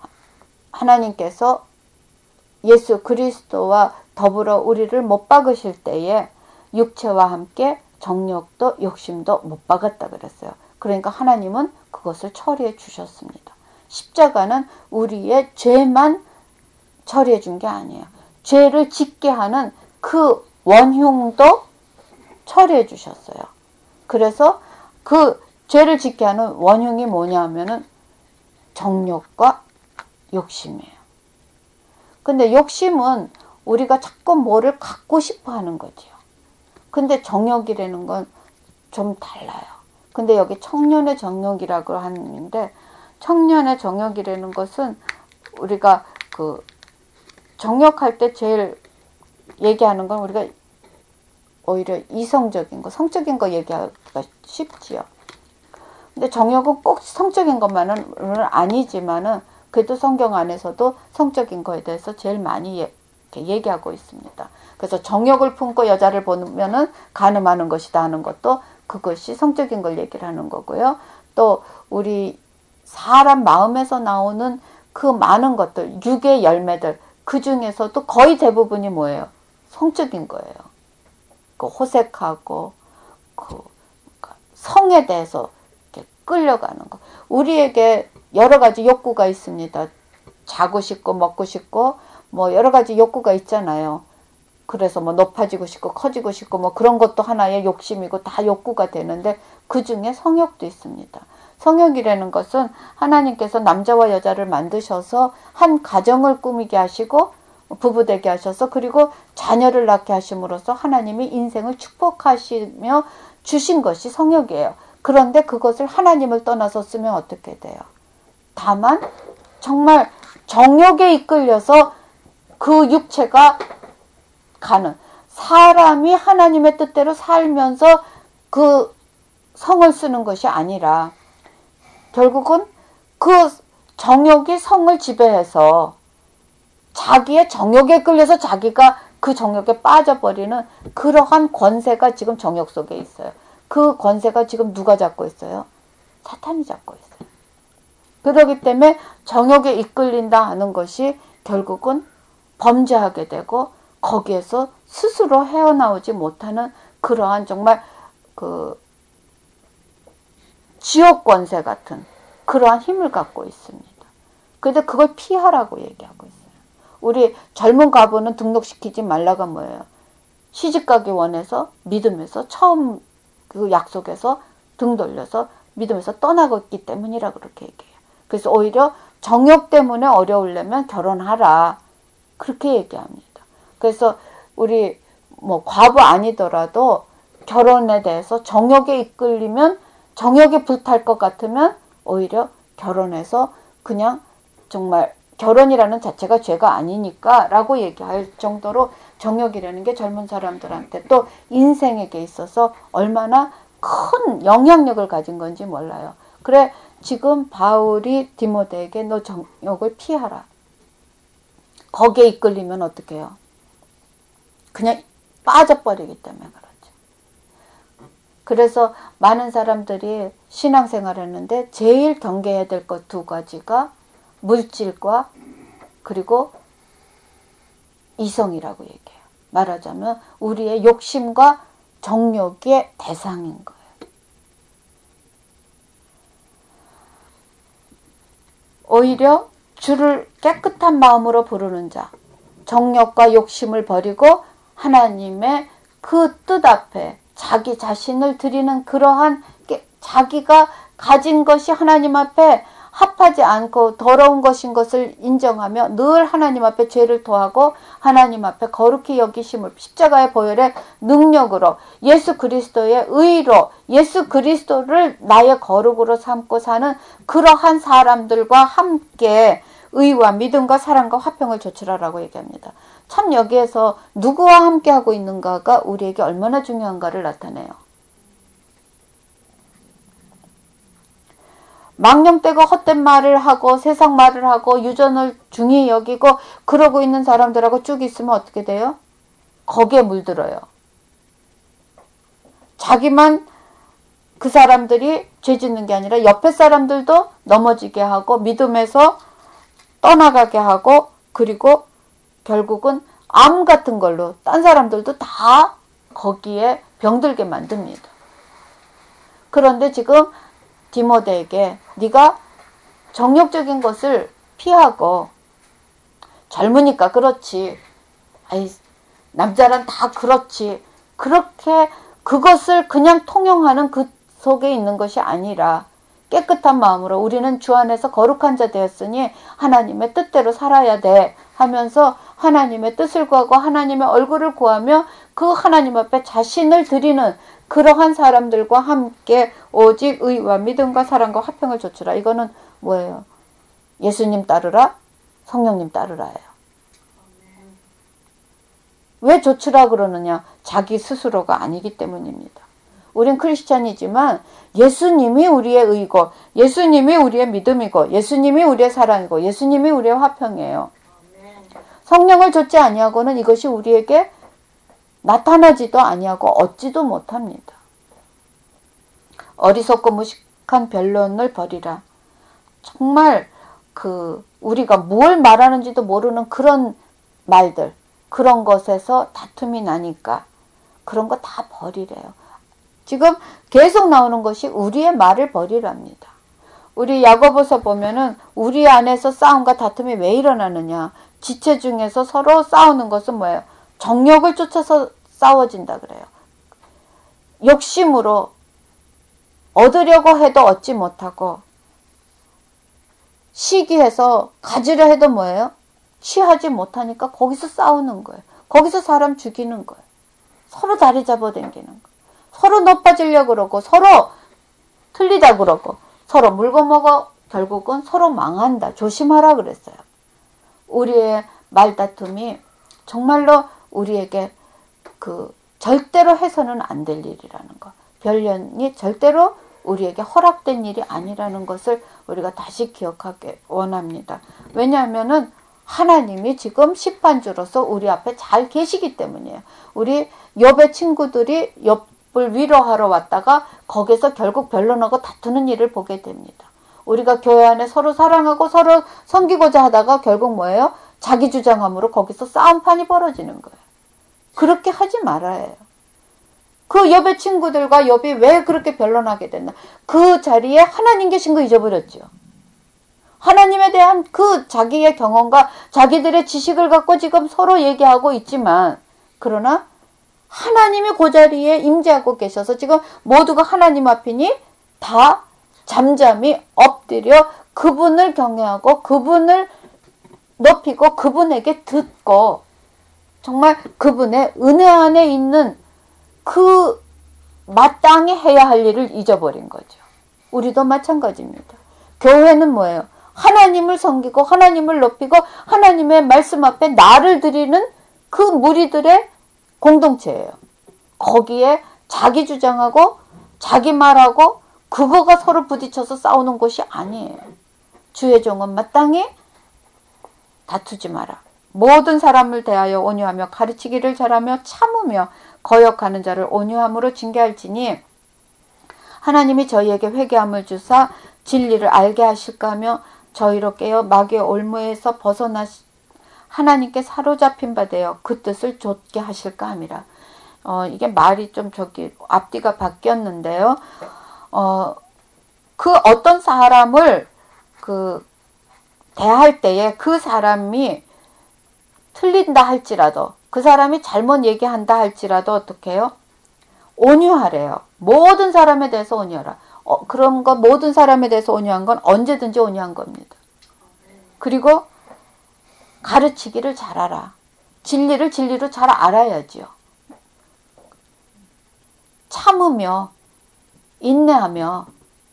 하나님께서 예수 그리스도와 더불어 우리를 못 박으실 때에 육체와 함께 정욕도 욕심도 못 박았다 그랬어요. 그러니까 하나님은 그것을 처리해 주셨습니다. 십자가는 우리의 죄만 처리해 준 게 아니에요. 죄를 짓게 하는 그 원흉도 처리해 주셨어요. 그래서 그 죄를 짓게 하는 원흉이 뭐냐 하면은 정욕과 욕심이에요. 근데 욕심은 우리가 자꾸 뭐를 갖고 싶어 하는 거지요. 근데 정욕이라는 건 좀 달라요. 근데 여기 청년의 정욕이라고 하는데, 청년의 정욕이라는 것은 우리가 그 정욕할 때 제일 얘기하는 건 우리가 오히려 이성적인 거, 성적인 거 얘기하기가 쉽지요. 근데 정욕은 꼭 성적인 것만은 아니지만은 그래도 성경 안에서도 성적인 거에 대해서 제일 많이 얘기하고 있습니다. 그래서 정욕을 품고 여자를 보면은 간음하는 것이다 하는 것도 그것이 성적인 걸 얘기를 하는 거고요. 또 우리 사람 마음에서 나오는 그 많은 것들, 육의 열매들, 그 중에서도 거의 대부분이 뭐예요? 성적인 거예요. 그 호색하고 그 성에 대해서 이렇게 끌려가는 거. 우리에게 여러 가지 욕구가 있습니다. 자고 싶고 먹고 싶고 뭐 여러 가지 욕구가 있잖아요. 그래서 뭐 높아지고 싶고 커지고 싶고 뭐 그런 것도 하나의 욕심이고 다 욕구가 되는데 그 중에 성욕도 있습니다. 성욕이라는 것은 하나님께서 남자와 여자를 만드셔서 한 가정을 꾸미게 하시고 부부되게 하셔서 그리고 자녀를 낳게 하심으로써 하나님이 인생을 축복하시며 주신 것이 성욕이에요. 그런데 그것을 하나님을 떠나서 쓰면 어떻게 돼요? 다만 정말 정욕에 이끌려서 그 육체가 가는, 사람이 하나님의 뜻대로 살면서 그 성을 쓰는 것이 아니라 결국은 그 정욕이 성을 지배해서 자기의 정욕에 끌려서 자기가 그 정욕에 빠져버리는 그러한 권세가 지금 정욕 속에 있어요. 그 권세가 지금 누가 잡고 있어요? 사탄이 잡고 있어요. 그렇기 때문에 정욕에 이끌린다 하는 것이 결국은 범죄하게 되고 거기에서 스스로 헤어나오지 못하는 그러한 정말 그 지옥 권세 같은 그러한 힘을 갖고 있습니다. 그런데 그걸 피하라고 얘기하고 있어요. 우리 젊은 과부는 등록시키지 말라가 뭐예요? 시집가기 원해서 믿음에서 처음 그 약속에서 등 돌려서 믿음에서 떠나고 있기 때문이라 그렇게 얘기해요. 그래서 오히려 정욕 때문에 어려우려면 결혼하라. 그렇게 얘기합니다. 그래서 우리 뭐 과부 아니더라도 결혼에 대해서 정욕에 이끌리면 정욕에 불탈 것 같으면 오히려 결혼해서 그냥 정말 결혼이라는 자체가 죄가 아니니까 라고 얘기할 정도로 정욕이라는 게 젊은 사람들한테 또 인생에게 있어서 얼마나 큰 영향력을 가진 건지 몰라요. 그래 지금 바울이 디모데에게 너 정욕을 피하라. 거기에 이끌리면 어떻게 해요? 그냥 빠져버리기 때문에 그렇죠. 그래서 많은 사람들이 신앙생활 했는데 제일 경계해야 될 것 두 가지가 물질과 그리고 이성이라고 얘기해요. 말하자면 우리의 욕심과 정욕의 대상인 거예요. 오히려 주를 깨끗한 마음으로 부르는 자, 정욕과 욕심을 버리고 하나님의 그 뜻 앞에 자기 자신을 드리는 그러한 자기가 가진 것이 하나님 앞에 합하지 않고 더러운 것인 것을 인정하며 늘 하나님 앞에 죄를 토하고 하나님 앞에 거룩히 여기심을 십자가의 보혈의 능력으로 예수 그리스도의 의로 예수 그리스도를 나의 거룩으로 삼고 사는 그러한 사람들과 함께 의와 믿음과 사랑과 화평을 조출하라고 얘기합니다. 참 여기에서 누구와 함께 하고 있는가가 우리에게 얼마나 중요한가를 나타내요. 망령되고 헛된 말을 하고 세상 말을 하고 유전을 중히 여기고 그러고 있는 사람들하고 쭉 있으면 어떻게 돼요? 거기에 물들어요. 자기만 그 사람들이 죄 짓는 게 아니라 옆에 사람들도 넘어지게 하고 믿음에서 떠나가게 하고 그리고 결국은 암 같은 걸로 딴 사람들도 다 거기에 병들게 만듭니다. 그런데 지금 디모데에게 네가 정욕적인 것을 피하고 젊으니까 그렇지. 아이 남자란 다 그렇지. 그렇게 그것을 그냥 통용하는 그 속에 있는 것이 아니라 깨끗한 마음으로 우리는 주 안에서 거룩한 자 되었으니 하나님의 뜻대로 살아야 돼 하면서 하나님의 뜻을 구하고 하나님의 얼굴을 구하며 그 하나님 앞에 자신을 드리는 그러한 사람들과 함께 오직 의와 믿음과 사랑과 화평을 조추라. 이거는 뭐예요? 예수님 따르라, 성령님 따르라예요. 왜 조추라 그러느냐? 자기 스스로가 아니기 때문입니다. 우린 크리스찬이지만 예수님이 우리의 의고 예수님이 우리의 믿음이고 예수님이 우리의 사랑이고 예수님이 우리의 화평이에요. 성령을 좇지 아니하고는 이것이 우리에게 나타나지도 아니하고 얻지도 못합니다. 어리석고 무식한 변론을 버리라. 정말 우리가 뭘 말하는지도 모르는 그런 말들, 그런 것에서 다툼이 나니까 그런 거 다 버리래요. 지금 계속 나오는 것이 우리의 말을 버리랍니다. 우리 야고보서 보면은 우리 안에서 싸움과 다툼이 왜 일어나느냐. 지체 중에서 서로 싸우는 것은 뭐예요? 정욕을 쫓아서 싸워진다 그래요. 욕심으로 얻으려고 해도 얻지 못하고 시기해서 가지려 해도 뭐예요? 취하지 못하니까 거기서 싸우는 거예요. 거기서 사람 죽이는 거예요. 서로 다리 잡아당기는 거예요. 서로 높아지려고 그러고 서로 틀리다 그러고 서로 물고 먹어 결국은 서로 망한다. 조심하라 그랬어요. 우리의 말다툼이 정말로 우리에게 절대로 해서는 안 될 일이라는 거. 변론이 절대로 우리에게 허락된 일이 아니라는 것을 우리가 다시 기억하기 원합니다. 왜냐하면은 하나님이 지금 심판주로서 우리 앞에 잘 계시기 때문이에요. 우리 욥의 친구들이 욥을 위로하러 왔다가 거기서 결국 변론하고 다투는 일을 보게 됩니다. 우리가 교회 안에 서로 사랑하고 서로 섬기고자 하다가 결국 뭐예요? 자기 주장함으로 거기서 싸움판이 벌어지는 거예요. 그렇게 하지 말아야 해요. 그 욥의 친구들과 욥이 왜 그렇게 변론하게 됐나? 그 자리에 하나님 계신 거 잊어버렸죠. 하나님에 대한 그 자기의 경험과 자기들의 지식을 갖고 지금 서로 얘기하고 있지만, 그러나 하나님이 그 자리에 임재하고 계셔서 지금 모두가 하나님 앞이니 다 잠잠히 엎드려 그분을 경외하고 그분을 높이고 그분에게 듣고 정말 그분의 은혜 안에 있는 그 마땅히 해야 할 일을 잊어버린 거죠. 우리도 마찬가지입니다. 교회는 뭐예요? 하나님을 섬기고 하나님을 높이고 하나님의 말씀 앞에 나를 드리는 그 무리들의 공동체예요. 거기에 자기 주장하고 자기 말하고 그거가 서로 부딪혀서 싸우는 곳이 아니에요. 주의 종은 마땅히 다투지 마라. 모든 사람을 대하여 온유하며 가르치기를 잘하며 참으며 거역하는 자를 온유함으로 징계할지니 하나님이 저희에게 회개함을 주사 진리를 알게 하실까 하며 저희로 깨어 마귀의 올무에서 벗어나 하나님께 사로잡힌 바 되어 그 뜻을 좇게 하실까 함이라. 이게 말이 좀 앞뒤가 바뀌었는데요. 그 어떤 사람을 대할 때에 그 사람이 틀린다 할지라도 그 사람이 잘못 얘기한다 할지라도 어떻게 해요? 온유하래요. 모든 사람에 대해서 온유하라. 그런 거 모든 사람에 대해서 온유한 건 언제든지 온유한 겁니다. 그리고 가르치기를 잘하라. 진리를 진리로 잘 알아야지요. 참으며 인내하며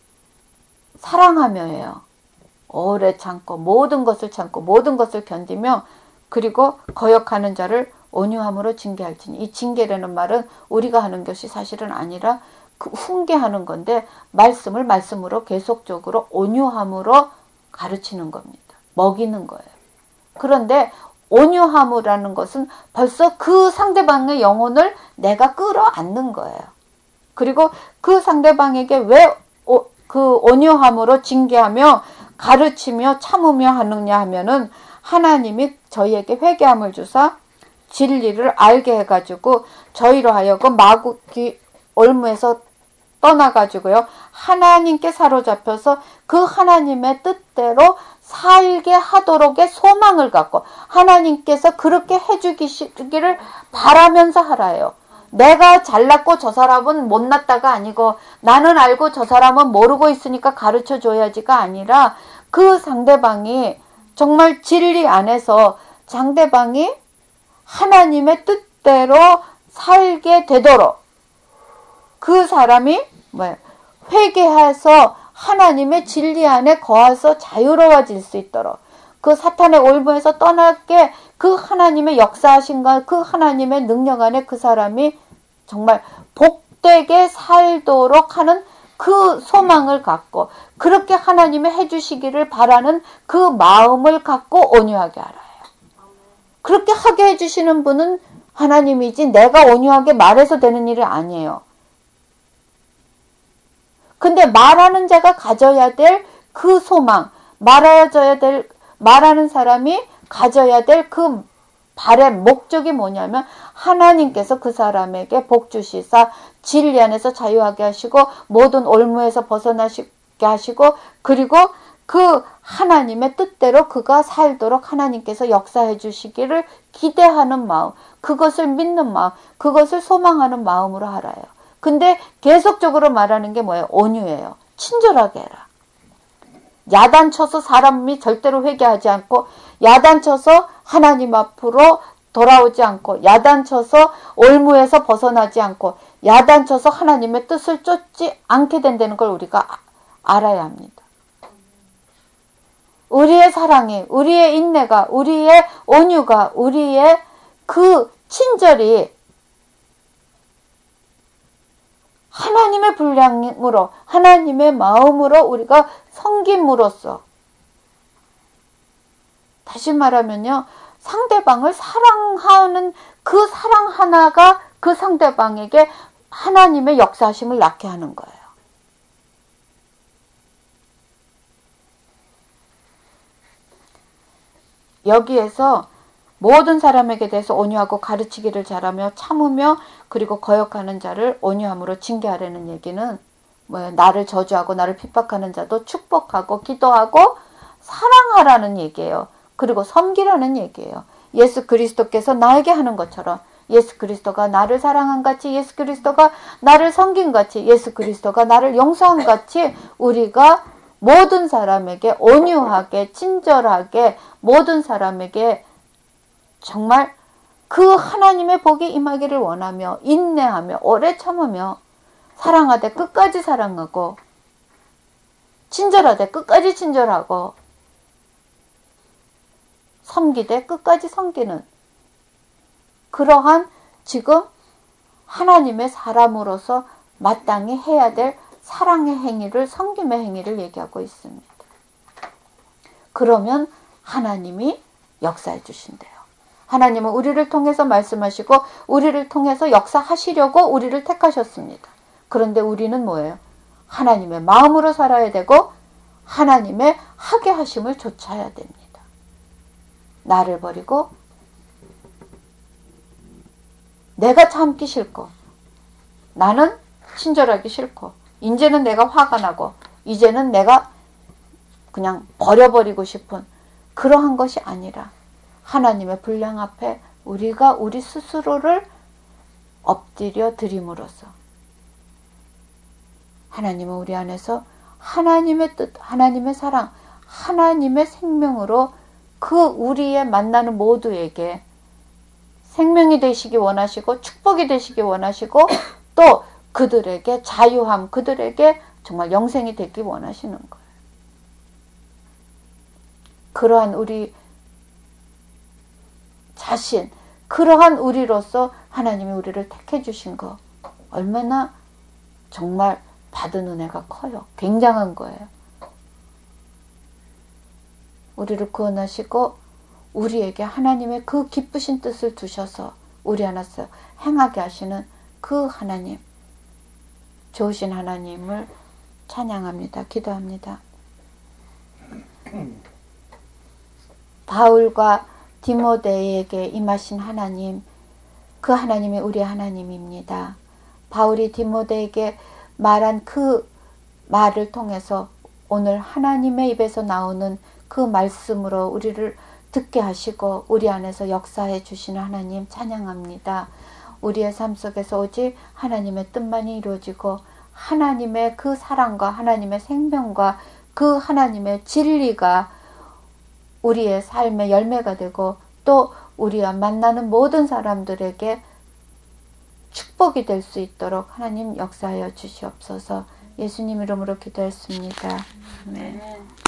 사랑하며예요. 오래 참고 모든 것을 참고 모든 것을 견디며 그리고 거역하는 자를 온유함으로 징계할지니. 이 징계라는 말은 우리가 하는 것이 사실은 아니라 훈계하는 건데 말씀을 말씀으로 계속적으로 온유함으로 가르치는 겁니다. 먹이는 거예요. 그런데 온유함이라는 것은 벌써 그 상대방의 영혼을 내가 끌어안는 거예요. 그리고 그 상대방에게 왜 그 온유함으로 징계하며 가르치며 참으며 하느냐 하면은 하나님이 저희에게 회개함을 주사 진리를 알게 해가지고 저희로 하여금 마귀 올무에서 떠나가지고요. 하나님께 사로잡혀서 그 하나님의 뜻대로 살게 하도록의 소망을 갖고 하나님께서 그렇게 해주기를 바라면서 하라요. 내가 잘났고 저 사람은 못났다가 아니고 나는 알고 저 사람은 모르고 있으니까 가르쳐줘야지가 아니라 그 상대방이 정말 진리 안에서 상대방이 하나님의 뜻대로 살게 되도록 그 사람이 회개해서 하나님의 진리 안에 거해서 자유로워질 수 있도록 그 사탄의 올무에서 떠나게 그 하나님의 역사하신가 그 하나님의 능력 안에 그 사람이 정말 복되게 살도록 하는 그 소망을 갖고 그렇게 하나님이 해주시기를 바라는 그 마음을 갖고 온유하게 알아요. 그렇게 하게 해주시는 분은 하나님이지 내가 온유하게 말해서 되는 일이 아니에요. 근데 말하는 자가 가져야 될 그 소망, 말하는 사람이 가져야 될 그 바램, 목적이 뭐냐면 하나님께서 그 사람에게 복 주시사 진리 안에서 자유하게 하시고 모든 올무에서 벗어나게 하시고 그리고 그 하나님의 뜻대로 그가 살도록 하나님께서 역사해 주시기를 기대하는 마음, 그것을 믿는 마음, 그것을 소망하는 마음으로 하라요. 근데 계속적으로 말하는 게 뭐예요? 온유예요. 친절하게 해라. 야단쳐서 사람이 절대로 회개하지 않고 야단쳐서 하나님 앞으로 돌아오지 않고 야단쳐서 올무에서 벗어나지 않고 야단쳐서 하나님의 뜻을 쫓지 않게 된다는 걸 우리가 알아야 합니다. 우리의 사랑이, 우리의 인내가, 우리의 온유가, 우리의 그 친절이 하나님의 분량으로 하나님의 마음으로 우리가 섬김으로써 다시 말하면요. 상대방을 사랑하는 그 사랑 하나가 그 상대방에게 하나님의 역사하심을 낳게 하는 거예요. 여기에서 모든 사람에게 대해서 온유하고 가르치기를 잘하며 참으며 그리고 거역하는 자를 온유함으로 징계하라는 얘기는 뭐예요? 나를 저주하고 나를 핍박하는 자도 축복하고 기도하고 사랑하라는 얘기예요. 그리고 섬기라는 얘기예요. 예수 그리스도께서 나에게 하는 것처럼 예수 그리스도가 나를 사랑한 같이 예수 그리스도가 나를 섬긴 같이 예수 그리스도가 나를 용서한 같이 우리가 모든 사람에게 온유하게 친절하게 모든 사람에게 정말 그 하나님의 복이 임하기를 원하며 인내하며 오래 참으며 사랑하되 끝까지 사랑하고 친절하되 끝까지 친절하고 섬기되 끝까지 섬기는 그러한 지금 하나님의 사람으로서 마땅히 해야 될 사랑의 행위를 섬김의 행위를 얘기하고 있습니다. 그러면 하나님이 역사해 주신대요. 하나님은 우리를 통해서 말씀하시고 우리를 통해서 역사하시려고 우리를 택하셨습니다. 그런데 우리는 뭐예요? 하나님의 마음으로 살아야 되고 하나님의 하게 하심을 좇아야 됩니다. 나를 버리고 내가 참기 싫고 나는 친절하기 싫고 이제는 내가 화가 나고 이제는 내가 그냥 버려버리고 싶은 그러한 것이 아니라 하나님의 분량 앞에 우리가 우리 스스로를 엎드려 드림으로써 하나님은 우리 안에서 하나님의 뜻, 하나님의 사랑, 하나님의 생명으로 그 우리의 만나는 모두에게 생명이 되시기 원하시고 축복이 되시기 원하시고 또 그들에게 자유함, 그들에게 정말 영생이 되기 원하시는 거예요. 그러한 우리 자신, 그러한 우리로서 하나님이 우리를 택해 주신 거 얼마나 정말 받은 은혜가 커요. 굉장한 거예요. 우리를 구원하시고 우리에게 하나님의 그 기쁘신 뜻을 두셔서 우리 안에서 행하게 하시는 그 하나님, 좋으신 하나님을 찬양합니다. 기도합니다. 바울과 디모데에게 임하신 하나님, 그 하나님이 우리 하나님입니다. 바울이 디모데에게 말한 그 말을 통해서 오늘 하나님의 입에서 나오는 그 말씀으로 우리를 듣게 하시고 우리 안에서 역사해 주시는 하나님 찬양합니다. 우리의 삶 속에서 오직 하나님의 뜻만이 이루어지고 하나님의 그 사랑과 하나님의 생명과 그 하나님의 진리가 우리의 삶의 열매가 되고 또 우리와 만나는 모든 사람들에게 축복이 될 수 있도록 하나님 역사하여 주시옵소서. 예수님 이름으로 기도했습니다. 아멘.